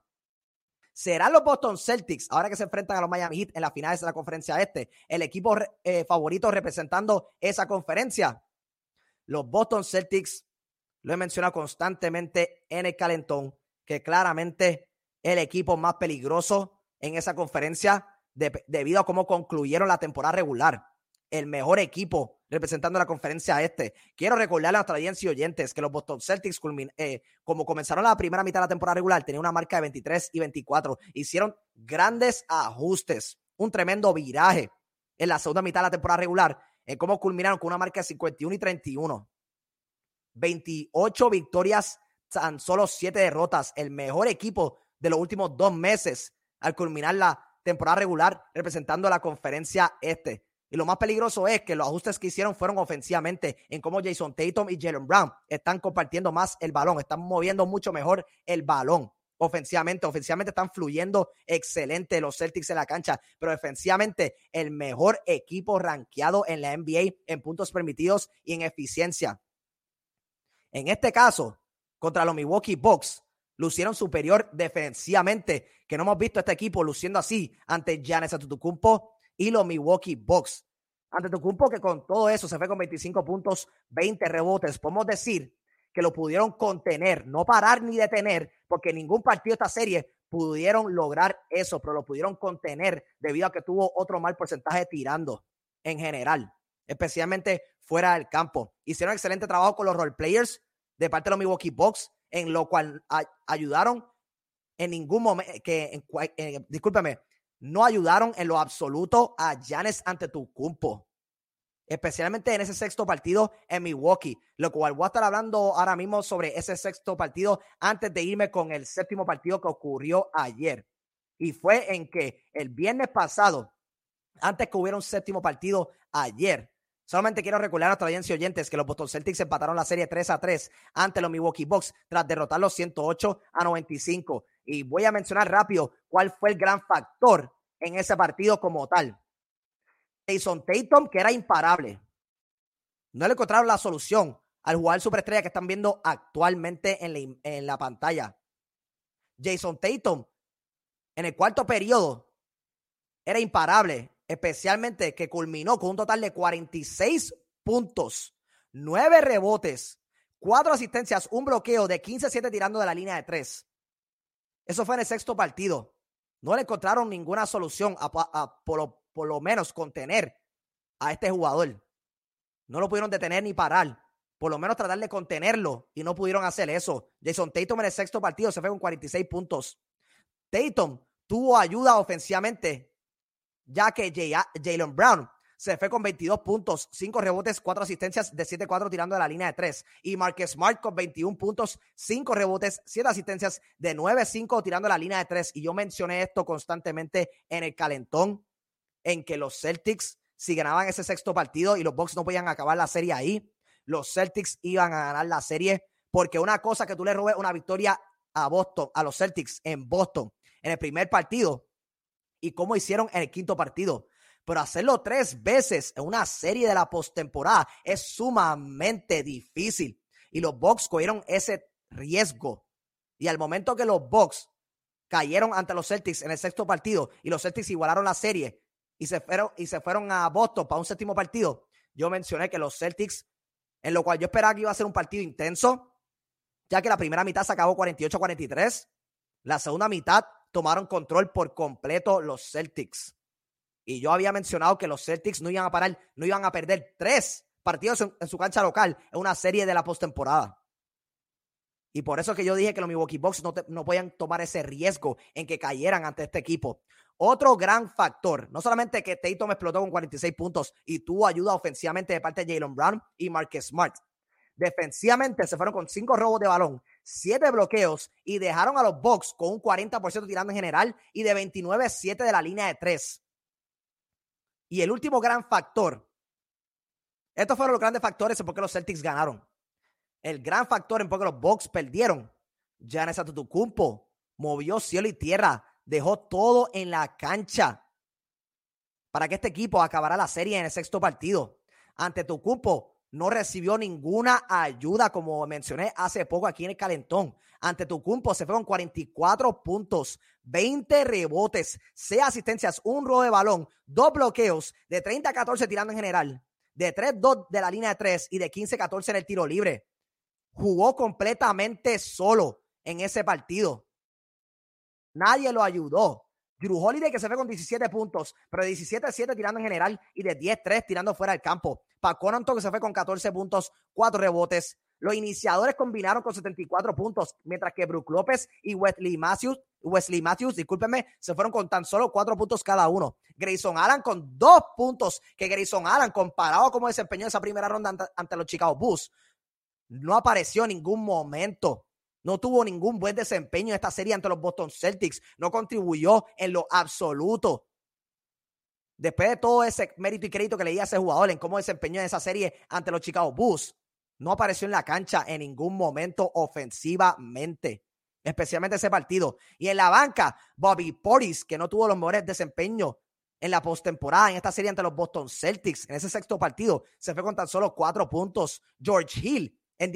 ¿Serán los Boston Celtics, ahora que se enfrentan a los Miami Heat en las finales de la conferencia este, el equipo favorito representando esa conferencia? Los Boston Celtics, lo he mencionado constantemente en el calentón, que claramente el equipo más peligroso en esa conferencia debido a cómo concluyeron la temporada regular. El mejor equipo representando la conferencia este. Quiero recordarle a nuestra audiencia y oyentes que los Boston Celtics, como comenzaron la primera mitad de la temporada regular, tenían una marca de 23 y 24. Hicieron grandes ajustes, un tremendo viraje en la segunda mitad de la temporada regular, en cómo culminaron con una marca de 51 y 31. 28 victorias, tan solo 7 derrotas. El mejor equipo de los últimos 2 meses al culminar la temporada regular representando la conferencia este. Y lo más peligroso es que los ajustes que hicieron fueron ofensivamente, en cómo Jason Tatum y Jaylen Brown están compartiendo más el balón, están moviendo mucho mejor el balón ofensivamente están fluyendo excelente los Celtics en la cancha, pero defensivamente el mejor equipo rankeado en la NBA en puntos permitidos y en eficiencia. En este caso, contra los Milwaukee Bucks, lucieron superior defensivamente, que no hemos visto a este equipo luciendo así ante Giannis Antetokounmpo y los Milwaukee Bucks. Antetokounmpo, que con todo eso se fue con 25 puntos, 20 rebotes. Podemos decir que lo pudieron contener, no parar ni detener, porque ningún partido de esta serie pudieron lograr eso, pero lo pudieron contener debido a que tuvo otro mal porcentaje tirando en general, especialmente fuera del campo. Hicieron excelente trabajo con los role players de parte de los Milwaukee Bucks, en lo cual ayudaron en ningún momento, no ayudaron en lo absoluto a Giannis Antetokounmpo, especialmente en ese sexto partido en Milwaukee, lo cual voy a estar hablando ahora mismo sobre ese sexto partido antes de irme con el séptimo partido que ocurrió ayer. Y fue en que el viernes pasado, antes que hubiera un séptimo partido ayer, solamente quiero recordar a nuestra audiencia y oyentes que los Boston Celtics empataron la serie 3-3 ante los Milwaukee Bucks tras derrotarlos 108-95. Y voy a mencionar rápido cuál fue el gran factor en ese partido como tal. Jason Tatum, que era imparable. No le encontraron la solución al jugador superestrella que están viendo actualmente en la pantalla. Jason Tatum, en el cuarto periodo, era imparable, especialmente que culminó con un total de 46 puntos, 9 rebotes, 4 asistencias, un bloqueo de 15-7 tirando de la línea de 3. Eso fue en el sexto partido. No le encontraron ninguna solución por lo menos contener a este jugador. No lo pudieron detener ni parar. Por lo menos tratar de contenerlo y no pudieron hacer eso. Jason Tatum en el sexto partido se fue con 46 puntos. Tatum tuvo ayuda ofensivamente ya que Jaylen Brown se fue con 22 puntos, 5 rebotes, 4 asistencias de 7-4 tirando de la línea de 3. Y Marcus Smart con 21 puntos, 5 rebotes, 7 asistencias de 9-5 tirando de la línea de 3. Y yo mencioné esto constantemente en el calentón, en que los Celtics, si ganaban ese sexto partido y los Bucks no podían acabar la serie ahí, los Celtics iban a ganar la serie, porque una cosa que tú le robes una victoria a Boston, a los Celtics en Boston, en el primer partido, y cómo hicieron en el quinto partido. Pero hacerlo 3 veces en una serie de la postemporada es sumamente difícil. Y los Bucks cogieron ese riesgo. Y al momento que los Bucks cayeron ante los Celtics en el sexto partido y los Celtics igualaron la serie y se fueron a Boston para un séptimo partido, yo mencioné que los Celtics, en lo cual yo esperaba que iba a ser un partido intenso, ya que la primera mitad se acabó 48-43. La segunda mitad tomaron control por completo los Celtics. Y yo había mencionado que los Celtics no iban a perder 3 partidos en su cancha local en una serie de la postemporada. Y por eso que yo dije que los Milwaukee Bucks no podían tomar ese riesgo en que cayeran ante este equipo. Otro gran factor, no solamente que Tatum explotó con 46 puntos y tuvo ayuda ofensivamente de parte de Jaylen Brown y Marcus Smart. Defensivamente se fueron con 5 robos de balón, 7 bloqueos y dejaron a los Bucks con un 40% tirando en general y de 29-7 de la línea de 3. Y el último gran factor, estos fueron los grandes factores en por qué los Celtics ganaron. El gran factor en por qué los Bucks perdieron, Giannis Antetokounmpo movió cielo y tierra, dejó todo en la cancha para que este equipo acabara la serie en el sexto partido. Antetokounmpo no recibió ninguna ayuda, como mencioné hace poco aquí en el calentón. Antetokounmpo se fue con 44 puntos, 20 rebotes, 6 asistencias, 1 robo de balón, 2 bloqueos, de 30-14 tirando en general, de 3-2 de la línea de 3 y de 15-14 en el tiro libre. Jugó completamente solo en ese partido. Nadie lo ayudó. Jrue Holiday, que se fue con 17 puntos, pero de 17-7 tirando en general y de 10-3 tirando fuera del campo. Pat Connaughton, que se fue con 14 puntos, 4 rebotes. Los iniciadores combinaron con 74 puntos, mientras que Brook López y Wesley Matthews, discúlpenme, se fueron con tan solo 4 puntos cada uno. Grayson Allen con 2 puntos, que Grayson Allen, comparado a cómo desempeñó esa primera ronda ante los Chicago Bulls, no apareció en ningún momento. No tuvo ningún buen desempeño en esta serie ante los Boston Celtics. No contribuyó en lo absoluto. Después de todo ese mérito y crédito que le di a ese jugador en cómo desempeñó en esa serie ante los Chicago Bulls, no apareció en la cancha en ningún momento ofensivamente, especialmente ese partido. Y en la banca, Bobby Portis, que no tuvo los mejores desempeños en la postemporada en esta serie ante los Boston Celtics, en ese sexto partido, se fue con tan solo 4 puntos. George Hill, en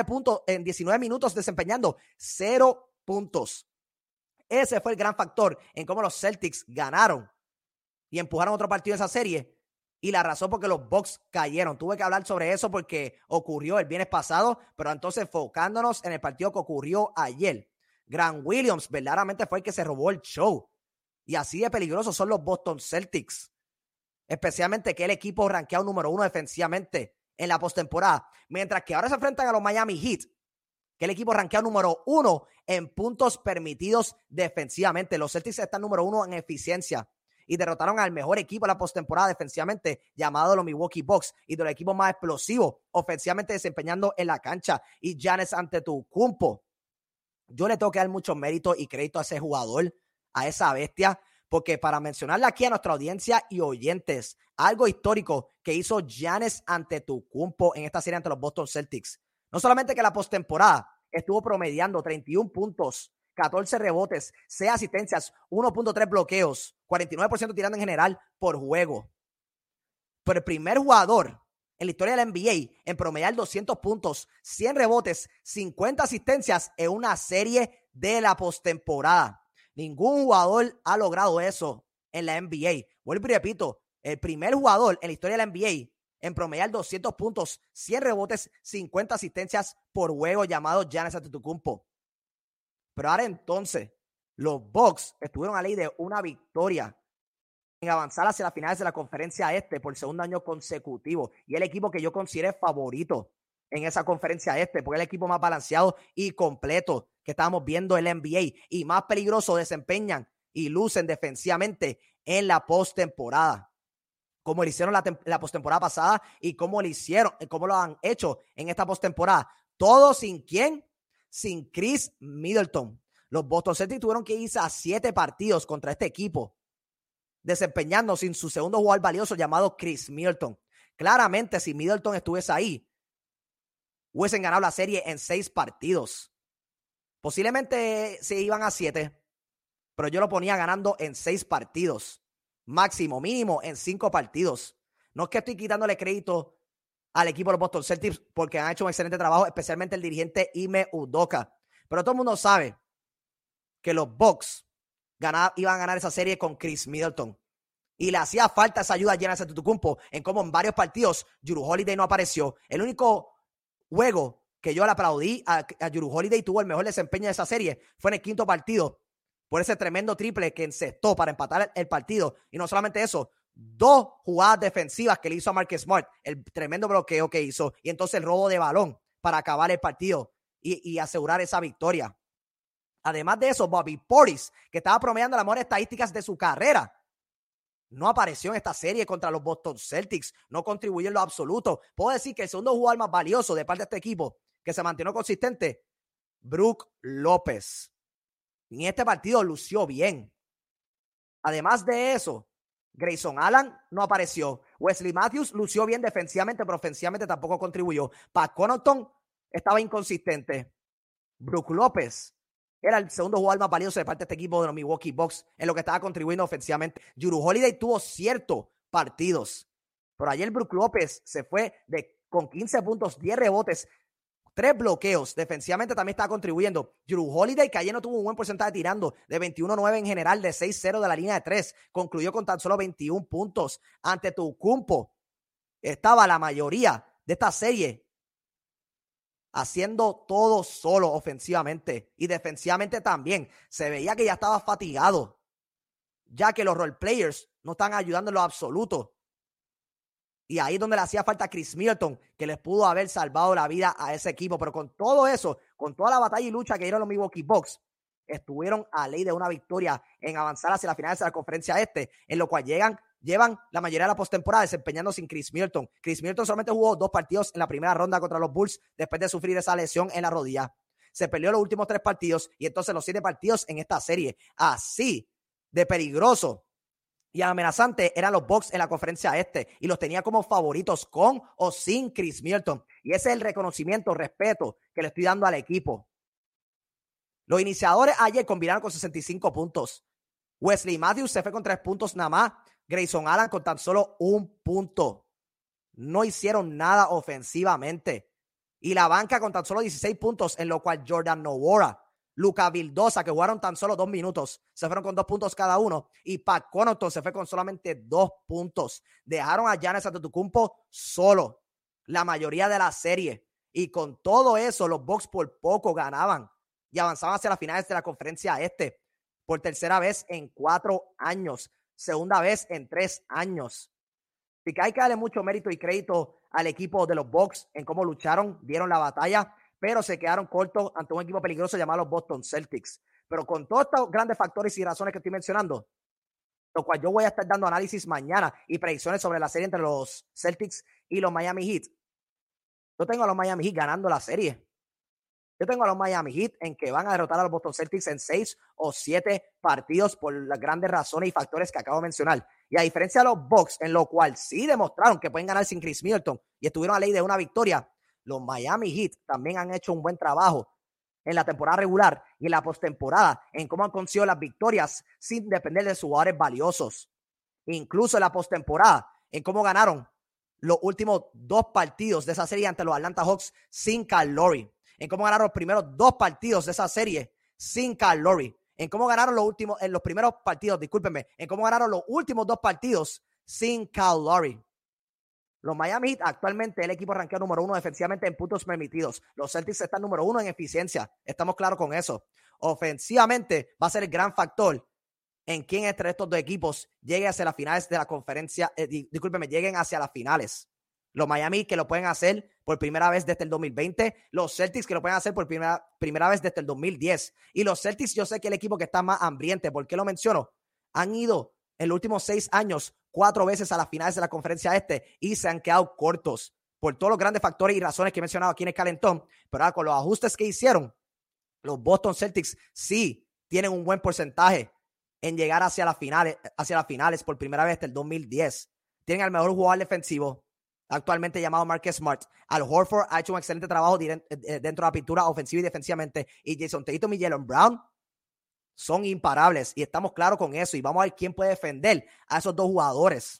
19 minutos desempeñando 0 puntos. Ese fue el gran factor en cómo los Celtics ganaron y empujaron otro partido en esa serie. Y la razón por qué los Bucks cayeron. Tuve que hablar sobre eso porque ocurrió el viernes pasado, pero entonces enfocándonos en el partido que ocurrió ayer. Grant Williams verdaderamente fue el que se robó el show. Y así de peligrosos son los Boston Celtics. Especialmente que el equipo rankeado número 1 defensivamente en la postemporada. Mientras que ahora se enfrentan a los Miami Heat, que el equipo rankeado número 1 en puntos permitidos defensivamente. Los Celtics están número 1 en eficiencia y derrotaron al mejor equipo de la postemporada defensivamente, llamado los Milwaukee Bucks, y de los equipos más explosivos ofensivamente desempeñando en la cancha. Y Giannis Antetokounmpo, yo le tengo que dar mucho mérito y crédito a ese jugador, a esa bestia, porque para mencionarle aquí a nuestra audiencia y oyentes, algo histórico que hizo Giannis Antetokounmpo en esta serie ante los Boston Celtics. No solamente que la postemporada estuvo promediando 31 puntos, 14 rebotes, 6 asistencias, 1.3 bloqueos, 49% tirando en general por juego. Pero el primer jugador en la historia de la NBA en promediar 200 puntos, 100 rebotes, 50 asistencias en una serie de la postemporada. Ningún jugador ha logrado eso en la NBA. Vuelvo y repito, el primer jugador en la historia de la NBA en promediar 200 puntos, 100 rebotes, 50 asistencias por juego, llamado Giannis Antetokounmpo. Pero ahora entonces, los Bucks estuvieron a ley de una victoria en avanzar hacia las finales de la conferencia este por segundo año consecutivo. Y el equipo que yo consideré favorito en esa conferencia este, porque es el equipo más balanceado y completo que estábamos viendo en la NBA y más peligroso desempeñan y lucen defensivamente en la postemporada, como lo hicieron la postemporada pasada y como lo han hecho en esta postemporada. Todo sin ¿quién? Sin Chris Middleton. Los Boston Celtics tuvieron que irse a 7 partidos contra este equipo, desempeñando sin su segundo jugador valioso llamado Chris Middleton. Claramente, si Middleton estuviese ahí, hubiesen ganado la serie en 6 partidos. Posiblemente se iban a 7, pero yo lo ponía ganando en 6 partidos. Máximo, mínimo en 5 partidos. No es que estoy quitándole crédito al equipo de los Boston Celtics porque han hecho un excelente trabajo, especialmente el dirigente Ime Udoka. Pero todo el mundo sabe que los Bucks iban a ganar esa serie con Chris Middleton. Y le hacía falta esa ayuda a Giannis Antetokounmpo en cómo en varios partidos Jrue Holiday no apareció. El único juego que yo le aplaudí a Jrue Holiday tuvo el mejor desempeño de esa serie fue en el 5º partido por ese tremendo triple que encestó para empatar el partido. Y no solamente eso, 2 jugadas defensivas que le hizo a Marcus Smart, el tremendo bloqueo que hizo y entonces el robo de balón para acabar el partido y asegurar esa victoria. Además de eso, Bobby Portis, que estaba promediando las mejores estadísticas de su carrera, no apareció en esta serie contra los Boston Celtics, no contribuyó en lo absoluto. Puedo decir que el segundo jugador más valioso de parte de este equipo, que se mantuvo consistente, Brook López. En este partido lució bien. Además de eso, Grayson Allen no apareció. Wesley Matthews lució bien defensivamente, pero ofensivamente tampoco contribuyó. Pat Connaughton estaba inconsistente. Brook López era el segundo jugador más valioso de parte de este equipo de los Milwaukee Bucks en lo que estaba contribuyendo ofensivamente. Jrue Holiday tuvo ciertos partidos, pero ayer Brook López se fue con 15 puntos, 10 rebotes, 3 bloqueos. Defensivamente también estaba contribuyendo. Jrue Holiday, que ayer no tuvo un buen porcentaje tirando, de 21-9 en general, de 6-0 de la línea de 3, concluyó con tan solo 21 puntos. Antetokounmpo estaba la mayoría de esta serie haciendo todo solo ofensivamente y defensivamente también. Se veía que ya estaba fatigado, ya que los role players no están ayudando en lo absoluto. Y ahí es donde le hacía falta a Chris Middleton, que les pudo haber salvado la vida a ese equipo. Pero con todo eso, con toda la batalla y lucha que dieron los Milwaukee Bucks, estuvieron a ley de una victoria en avanzar hacia las finales de la conferencia este, en lo cual llevan la mayoría de la postemporada desempeñando sin Chris Middleton. Chris Middleton solamente jugó 2 partidos en la primera ronda contra los Bulls después de sufrir esa lesión en la rodilla. Se peleó los últimos 3 partidos y entonces los 7 partidos en esta serie. Así de peligroso y amenazante eran los Bucks en la conferencia este y los tenía como favoritos con o sin Chris Middleton. Y ese es el reconocimiento, respeto que le estoy dando al equipo. Los iniciadores ayer combinaron con 65 puntos. Wesley Matthews se fue con 3 puntos nada más. Grayson Allen con tan solo 1 punto. No hicieron nada ofensivamente. Y la banca con tan solo 16 puntos, en lo cual Jordan Nwora, Luka Vildosa, que jugaron tan solo 2 minutos, se fueron con 2 puntos cada uno. Y Pat Connaughton se fue con solamente 2 puntos. Dejaron a Giannis Antetokounmpo solo la mayoría de la serie. Y con todo eso, los Bucks por poco ganaban y avanzaban hacia las finales de la conferencia este por tercera vez en 4 años. Segunda vez en 3 años. Así que hay que darle mucho mérito y crédito al equipo de los Bucks en cómo lucharon, dieron la batalla, pero se quedaron cortos ante un equipo peligroso llamado los Boston Celtics. Pero con todos estos grandes factores y razones que estoy mencionando, lo cual yo voy a estar dando análisis mañana y predicciones sobre la serie entre los Celtics y los Miami Heat. Yo tengo a los Miami Heat ganando la serie. Yo tengo a los Miami Heat en que van a derrotar a los Boston Celtics en 6 o 7 partidos por las grandes razones y factores que acabo de mencionar. Y a diferencia de los Bucks, en lo cual sí demostraron que pueden ganar sin Chris Middleton y estuvieron a ley de una victoria, los Miami Heat también han hecho un buen trabajo en la temporada regular y en la postemporada en cómo han conseguido las victorias sin depender de sus jugadores valiosos. Incluso en la postemporada, en cómo ganaron los últimos 2 partidos de esa serie ante los Atlanta Hawks sin Kyle Lowry. En cómo ganaron los primeros 2 partidos de esa serie sin Kyle Lowry. En cómo ganaron en los primeros partidos, en cómo ganaron los últimos 2 partidos sin Kyle Lowry. Los Miami Heat actualmente el equipo rankeado número 1 defensivamente en puntos permitidos. Los Celtics están número 1 en eficiencia. Estamos claros con eso. Ofensivamente va a ser el gran factor en quién entre estos 2 equipos llegue hacia las finales de la conferencia. Lleguen hacia las finales. Los Miami que lo pueden hacer por primera vez desde el 2020. Los Celtics que lo pueden hacer por primera vez desde el 2010. Y los Celtics yo sé que el equipo que está más hambriente. ¿Por qué lo menciono? Han ido en los últimos 6 años 4 veces a las finales de la conferencia este y se han quedado cortos por todos los grandes factores y razones que he mencionado aquí en el calentón. Pero ahora con los ajustes que hicieron, los Boston Celtics sí tienen un buen porcentaje en llegar hacia las finales por primera vez desde el 2010. Tienen al mejor jugador defensivo actualmente llamado Marcus Smart. Al Horford ha hecho un excelente trabajo dentro de la pintura ofensiva y defensivamente. Y Jason Tatum y Jaylen Brown son imparables. Y estamos claros con eso. Y vamos a ver quién puede defender a esos dos jugadores.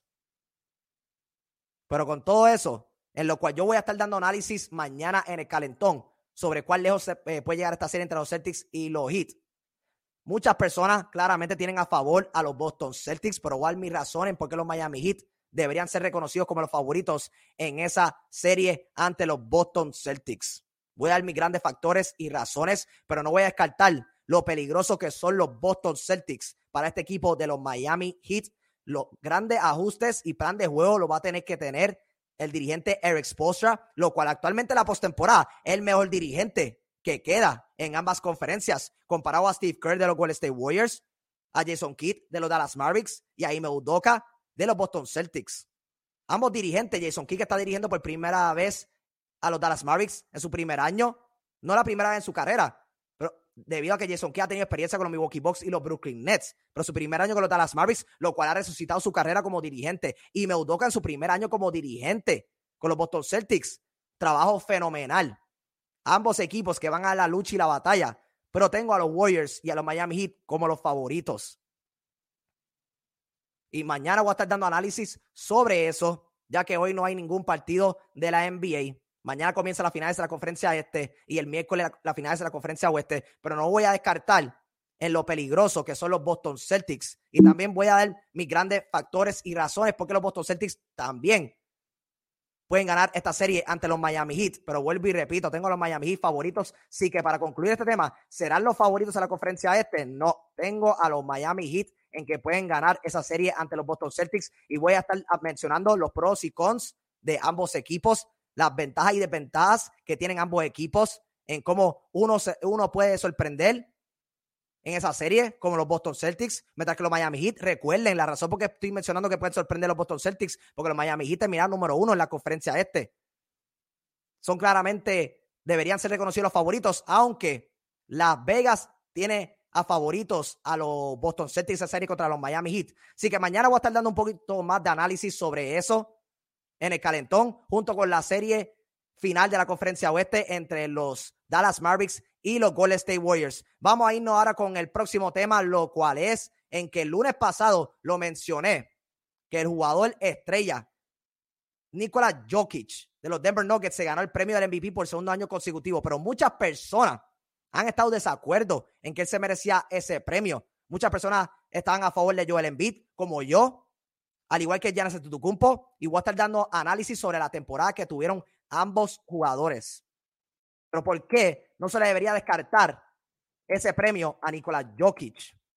Pero con todo eso, en lo cual yo voy a estar dando análisis mañana en el calentón sobre cuál lejos puede llegar esta serie entre los Celtics y los Heat. Muchas personas claramente tienen a favor a los Boston Celtics, pero igual mis razones por qué los Miami Heat deberían ser reconocidos como los favoritos en esa serie ante los Boston Celtics. Voy a dar mis grandes factores y razones, pero no voy a descartar lo peligroso que son los Boston Celtics para este equipo de los Miami Heat. Los grandes ajustes y plan de juego lo va a tener que tener el dirigente Erik Spoelstra, lo cual actualmente en la postemporada es el mejor dirigente que queda en ambas conferencias, comparado a Steve Kerr de los Golden State Warriors, a Jason Kidd de los Dallas Mavericks y a Ime Udoka de los Boston Celtics. Ambos dirigentes, Jason Kidd que está dirigiendo por primera vez a los Dallas Mavericks en su primer año, no la primera vez en su carrera, pero debido a que Jason Kidd ha tenido experiencia con los Milwaukee Bucks y los Brooklyn Nets, pero su primer año con los Dallas Mavericks, lo cual ha resucitado su carrera como dirigente. Y Ime Udoka en su primer año como dirigente con los Boston Celtics, trabajo fenomenal. Ambos equipos que van a la lucha y la batalla, pero tengo a los Warriors y a los Miami Heat como los favoritos. Y mañana voy a estar dando análisis sobre eso, ya que hoy no hay ningún partido de la NBA. Mañana comienza la finales de la conferencia este y el miércoles la finales de la conferencia oeste, pero no voy a descartar en lo peligroso que son los Boston Celtics. Y también voy a dar mis grandes factores y razones por qué los Boston Celtics también pueden ganar esta serie ante los Miami Heat. Pero vuelvo y repito, tengo a los Miami Heat favoritos. Sí que para concluir este tema, ¿serán los favoritos a la conferencia este? No, tengo a los Miami Heat en que pueden ganar esa serie ante los Boston Celtics. Y voy a estar mencionando los pros y cons de ambos equipos, las ventajas y desventajas que tienen ambos equipos, en cómo uno puede sorprender en esa serie, como los Boston Celtics, mientras que los Miami Heat, recuerden la razón por qué estoy mencionando que pueden sorprender los Boston Celtics, porque los Miami Heat terminaron número 1 en la conferencia este. Son claramente, deberían ser reconocidos los favoritos, aunque Las Vegas tiene a favoritos a los Boston Celtics esa serie contra los Miami Heat. Así que mañana voy a estar dando un poquito más de análisis sobre eso en el calentón, junto con la serie final de la conferencia oeste entre los Dallas Mavericks y los Golden State Warriors. Vamos a irnos ahora con el próximo tema, lo cual es en que el lunes pasado lo mencioné, que el jugador estrella Nikola Jokic de los Denver Nuggets se ganó el premio del MVP por segundo año consecutivo, pero muchas personas han estado de desacuerdo en que él se merecía ese premio. Muchas personas estaban a favor de Joel Embiid, como yo, al igual que Giannis Antetokounmpo, y voy a estar dando análisis sobre la temporada que tuvieron ambos jugadores. Pero ¿por qué no se le debería descartar ese premio a Nikola Jokic?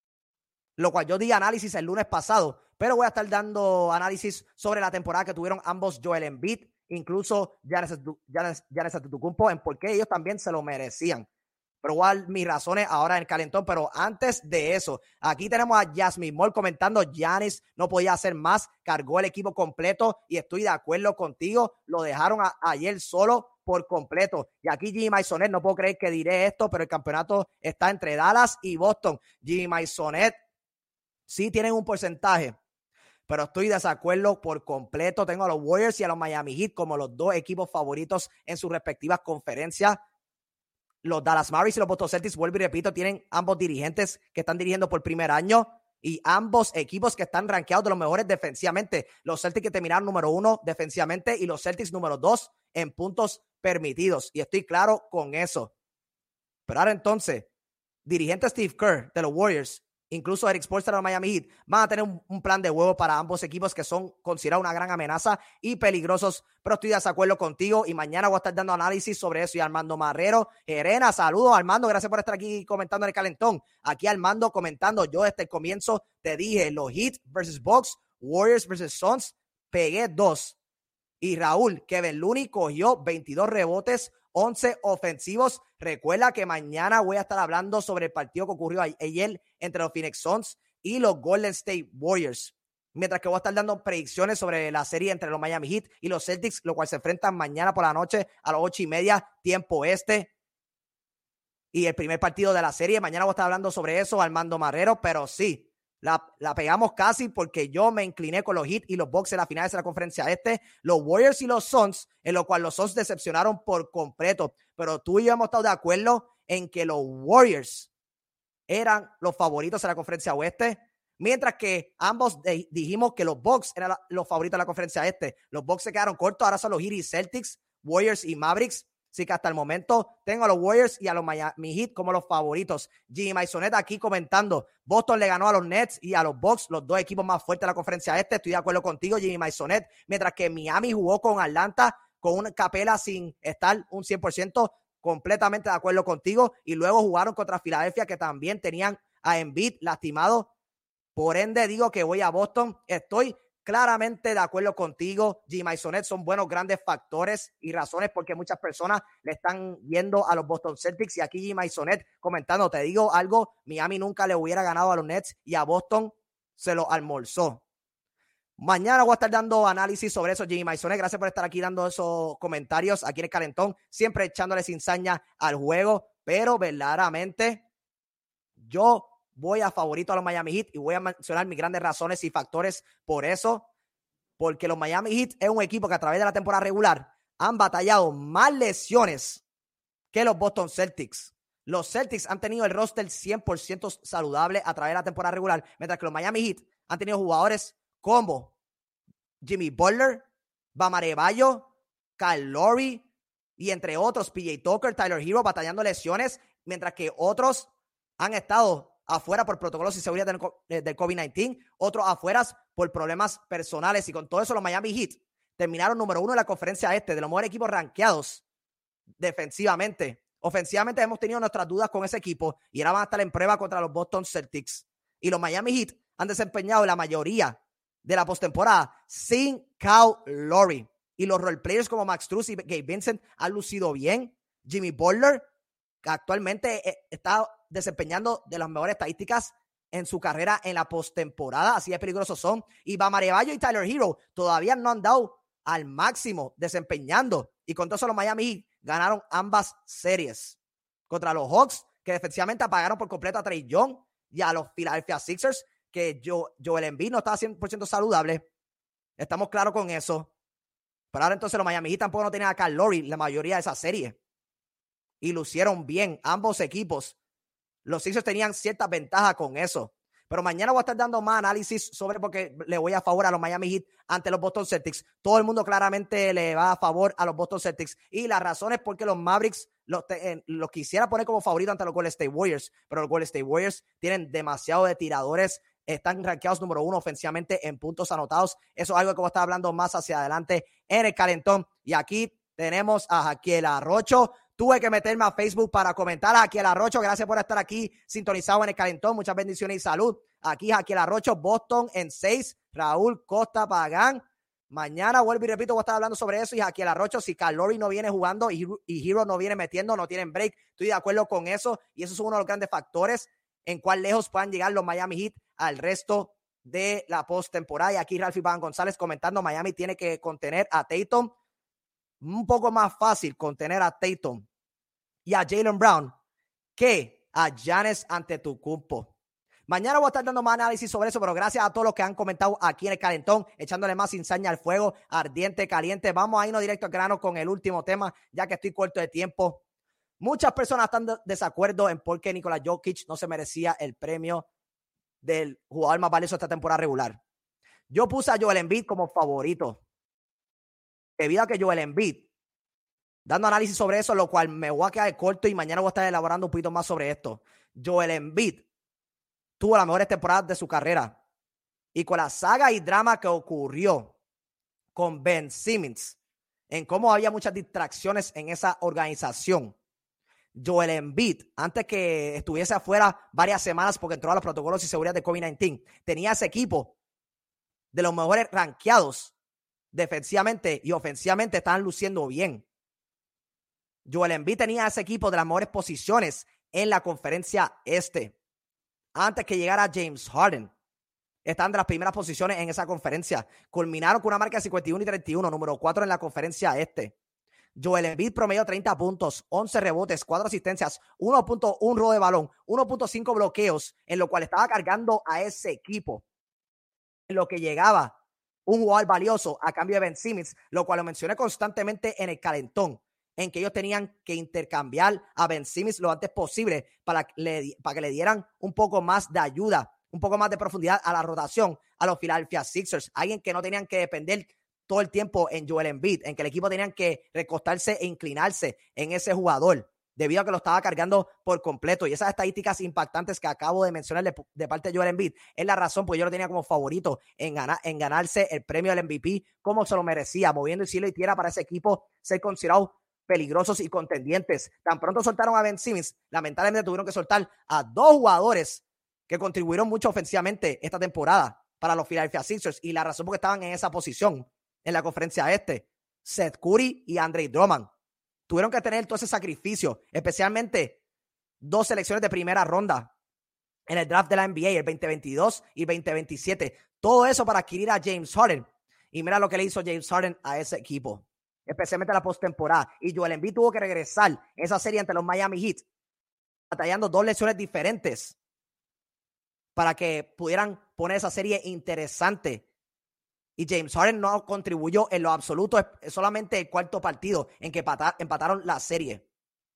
Lo cual yo di análisis el lunes pasado, pero voy a estar dando análisis sobre la temporada que tuvieron ambos Joel Embiid, incluso Giannis Antetokounmpo, en por qué ellos también se lo merecían. Pero igual mis razones ahora en el calentón. Pero antes de eso, aquí tenemos a Jasmine Moore comentando: Giannis no podía hacer más, cargó el equipo completo y estoy de acuerdo contigo, lo dejaron ayer solo por completo. Y aquí Jimmy Maisonet, no puedo creer que diré esto, pero el campeonato está entre Dallas y Boston. Jimmy Maisonet sí tienen un porcentaje, pero estoy de desacuerdo por completo. Tengo a los Warriors y a los Miami Heat como los dos equipos favoritos en sus respectivas conferencias. Los Dallas Mavericks y los Boston Celtics, vuelvo y repito, tienen ambos dirigentes que están dirigiendo por primer año y ambos equipos que están rankeados de los mejores defensivamente. Los Celtics que terminaron número 1 defensivamente y los Celtics número 2 en puntos permitidos. Y estoy claro con eso. Pero ahora entonces, dirigente Steve Kerr de los Warriors, incluso Erik Spoelstra de los Miami Heat, van a tener un plan de juego para ambos equipos que son considerados una gran amenaza y peligrosos, pero estoy de acuerdo contigo y mañana voy a estar dando análisis sobre eso. Y Armando Marrero, Gerena, saludos Armando, gracias por estar aquí comentando en el calentón. Aquí Armando comentando: yo desde el comienzo te dije, los Heat versus Bucks, Warriors versus Suns, pegué 2. Y Raúl, Kevin Looney cogió 22 rebotes, 11 ofensivos. Recuerda que mañana voy a estar hablando sobre el partido que ocurrió ayer entre los Phoenix Suns y los Golden State Warriors. Mientras que voy a estar dando predicciones sobre la serie entre los Miami Heat y los Celtics, lo cual se enfrentan mañana por la noche a las 8:30, tiempo este. Y el primer partido de la serie, mañana voy a estar hablando sobre eso, Armando Marrero, pero sí, la pegamos casi porque yo me incliné con los Heat y los Bucks en la final de la conferencia este, los Warriors y los Suns, en lo cual los Suns decepcionaron por completo. Pero tú y yo hemos estado de acuerdo en que los Warriors eran los favoritos en la conferencia oeste, mientras que ambos dijimos que los Bucks eran los favoritos de la conferencia este. Los Bucks se quedaron cortos, ahora son los Heat y Celtics, Warriors y Mavericks. Así que hasta el momento tengo a los Warriors y a los Miami Heat como los favoritos. Jimmy Maisonet aquí comentando, Boston le ganó a los Nets y a los Bucks, los dos equipos más fuertes de la conferencia este. Estoy de acuerdo contigo, Jimmy Maisonet. Mientras que Miami jugó con Atlanta con una Capela sin estar un 100%, completamente de acuerdo contigo. Y luego jugaron contra Filadelfia, que también tenían a Embiid lastimado. Por ende, digo que voy a Boston. Estoy claramente de acuerdo contigo. Jimmy Maisonet, son buenos grandes factores y razones porque muchas personas le están yendo a los Boston Celtics. Y aquí Jimmy Maisonet comentando, te digo algo, Miami nunca le hubiera ganado a los Nets y a Boston se lo almorzó. Mañana voy a estar dando análisis sobre eso, Jimmy Maisonet. Gracias por estar aquí dando esos comentarios aquí en el Calentón, siempre echándole cizaña al juego, pero verdaderamente yo voy a favorito a los Miami Heat y voy a mencionar mis grandes razones y factores por eso, porque los Miami Heat es un equipo que a través de la temporada regular han batallado más lesiones que los Boston Celtics. Los Celtics han tenido el roster 100% saludable a través de la temporada regular, mientras que los Miami Heat han tenido jugadores como Jimmy Butler, Bam Adebayo, Kyle Lowry y entre otros PJ Tucker, Tyler Hero batallando lesiones, mientras que otros han estado afuera por protocolos y seguridad del COVID-19, otros afuera por problemas personales. Y con todo eso los Miami Heat terminaron número 1 en la conferencia este, de los mejores equipos rankeados defensivamente. Ofensivamente hemos tenido nuestras dudas con ese equipo y ahora van a estar en prueba contra los Boston Celtics. Y los Miami Heat han desempeñado la mayoría de la postemporada sin Kyle Lowry. Y los roleplayers como Max Strus y Gabe Vincent han lucido bien. Jimmy Butler, que actualmente está desempeñando de las mejores estadísticas en su carrera en la postemporada, así de peligrosos son. Y Bam Adebayo y Tyler Hero todavía no han dado al máximo desempeñando. Y con todo eso los Miami Heat ganaron ambas series contra los Hawks, que defensivamente apagaron por completo a Trae Young, y a los Philadelphia Sixers, que Joel Embiid no estaba 100% saludable. Estamos claros con eso. Pero ahora entonces los Miami Heat tampoco no tenían a Kyle Lowry la mayoría de esa serie. Y lucieron bien ambos equipos. Los Sixers tenían ciertas ventajas con eso. Pero mañana voy a estar dando más análisis sobre porque le voy a favor a los Miami Heat ante los Boston Celtics. Todo el mundo claramente le va a favor a los Boston Celtics. Y la razón es porque los Mavericks los quisiera poner como favorito ante los Golden State Warriors. Pero los Golden State Warriors tienen demasiado de tiradores. Están rankeados número 1 ofensivamente en puntos anotados. Eso es algo que voy a estar hablando más hacia adelante en el Calentón. Y aquí tenemos a Jaquiel Arrocho. Tuve que meterme a Facebook para comentar a Jaquiel Arrocho. Gracias por estar aquí sintonizado en el Calentón. Muchas bendiciones y salud. Aquí Jaquiel Arrocho, Boston en 6. Raúl Costa Pagán. Mañana vuelvo y repito, voy a estar hablando sobre eso. Y Jaquiel Arrocho, si Kyle Lowry no viene jugando y Hero no viene metiendo, no tienen break. Estoy de acuerdo con eso. Y eso es uno de los grandes factores en cuál lejos puedan llegar los Miami Heat al resto de la postemporada. Y aquí Ralph Iván González comentando, Miami tiene que contener a Tatum. Un poco más fácil contener a Tatum y a Jaylen Brown que a Giannis Antetokounmpo. Mañana voy a estar dando más análisis sobre eso, pero gracias a todos los que han comentado aquí en el Calentón, echándole más cizaña al fuego, ardiente, caliente. Vamos a irnos directo al grano con el último tema, ya que estoy corto de tiempo. Muchas personas están de desacuerdo en por qué Nikola Jokic no se merecía el premio del jugador más valioso esta temporada regular. Yo puse a Joel Embiid como favorito, debido a que Joel Embiid, dando análisis sobre eso, lo cual me voy a quedar corto y mañana voy a estar elaborando un poquito más sobre esto. Joel Embiid tuvo las mejores temporadas de su carrera. Y con la saga y drama que ocurrió con Ben Simmons, en cómo había muchas distracciones en esa organización, Joel Embiid, antes que estuviese afuera varias semanas porque entró a los protocolos y seguridad de COVID-19, tenía ese equipo de los mejores rankeados defensivamente y ofensivamente, estaban luciendo bien. Joel Embiid tenía ese equipo de las mejores posiciones en la conferencia este, antes que llegara James Harden. están de las primeras posiciones en esa conferencia. Culminaron con una marca de 51-31, número 4 en la conferencia este. Joel Embiid promedió 30 puntos, 11 rebotes, 4 asistencias, 1.1 robo de balón, 1.5 bloqueos, en lo cual estaba cargando a ese equipo. En lo que llegaba un jugador valioso a cambio de Ben Simmons, lo cual lo mencioné constantemente en el calentón, en que ellos tenían que intercambiar a Ben Simmons lo antes posible para que le dieran un poco más de ayuda, un poco más de profundidad a la rotación a los Philadelphia Sixers. Alguien que no tenían que depender todo el tiempo en Joel Embiid, en que el equipo tenían que recostarse e inclinarse en ese jugador, debido a que lo estaba cargando por completo. Y esas estadísticas impactantes que acabo de mencionar de parte de Joel Embiid es la razón porque yo lo tenía como favorito en ganarse el premio del MVP como se lo merecía, moviendo el cielo y tierra para ese equipo ser considerados peligrosos y contendientes. Tan pronto soltaron a Ben Simmons, lamentablemente tuvieron que soltar a 2 jugadores que contribuyeron mucho ofensivamente esta temporada para los Philadelphia Sixers, y la razón por que estaban en esa posición en la conferencia este, Seth Curry y Andre Drummond. Tuvieron que tener todo ese sacrificio, especialmente 2 selecciones de primera ronda en el draft de la NBA, el 2022 y 2027. Todo eso para adquirir a James Harden. Y mira lo que le hizo James Harden a ese equipo, especialmente en la postemporada. Y Joel Embiid tuvo que regresar en esa serie ante los Miami Heat, batallando 2 lesiones diferentes para que pudieran poner esa serie interesante. Y James Harden no contribuyó en lo absoluto, es solamente el 4º partido en que empataron la serie.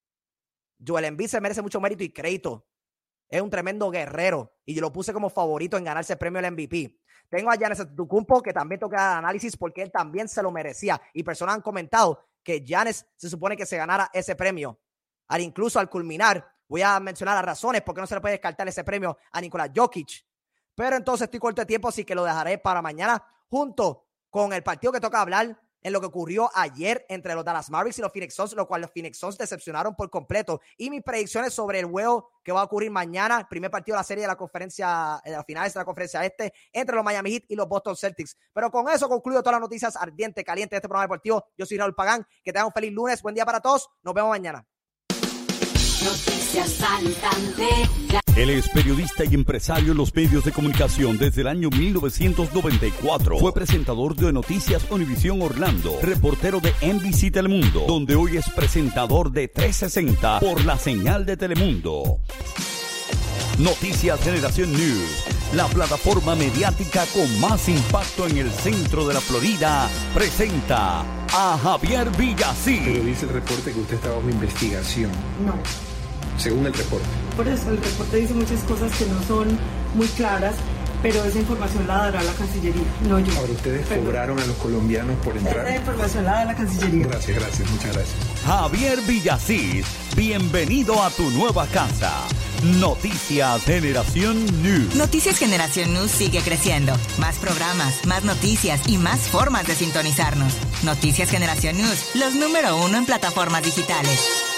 Joel Embiid se merece mucho mérito y crédito. Es un tremendo guerrero y yo lo puse como favorito en ganarse el premio del MVP. Tengo a Giannis Antetokounmpo, que también toca dar análisis porque él también se lo merecía. Y personas han comentado que Giannis se supone que se ganara ese premio. Incluso al culminar, voy a mencionar las razones por qué no se le puede descartar ese premio a Nikola Jokic. Pero entonces estoy corto de tiempo, así que lo dejaré para mañana, junto con el partido que toca hablar en lo que ocurrió ayer entre los Dallas Mavericks y los Phoenix Suns, lo cual los Phoenix Suns decepcionaron por completo, y mis predicciones sobre el juego que va a ocurrir mañana, el primer partido de la serie de la conferencia, de las finales de la conferencia este, entre los Miami Heat y los Boston Celtics. Pero con eso concluyo todas las noticias ardientes, calientes de este programa deportivo. Yo soy Raúl Pagán, que tengan un feliz lunes, buen día para todos, nos vemos mañana.
Noticias al instante.
Él es periodista y empresario en los medios de comunicación desde el año 1994. Fue presentador de Noticias Univisión Orlando, reportero de NBC Telemundo, donde hoy es presentador de 360 por la señal de Telemundo. Noticias Generación News, la plataforma mediática con más impacto en el centro de la Florida, presenta a Javier Villasí.
Pero dice el reporte que usted está bajo investigación.
No.
Según el reporte.
Por eso el reporte dice muchas cosas que no son muy claras, pero esa información la dará la Cancillería, no yo.
Ahora, ustedes cobraron a los colombianos por entrar.
Esa información la da la Cancillería.
Gracias, muchas gracias.
Javier Villasí, bienvenido a tu nueva casa. Noticias Generación News.
Noticias Generación News sigue creciendo. Más programas, más noticias y más formas de sintonizarnos. Noticias Generación News, los número 1 en plataformas digitales.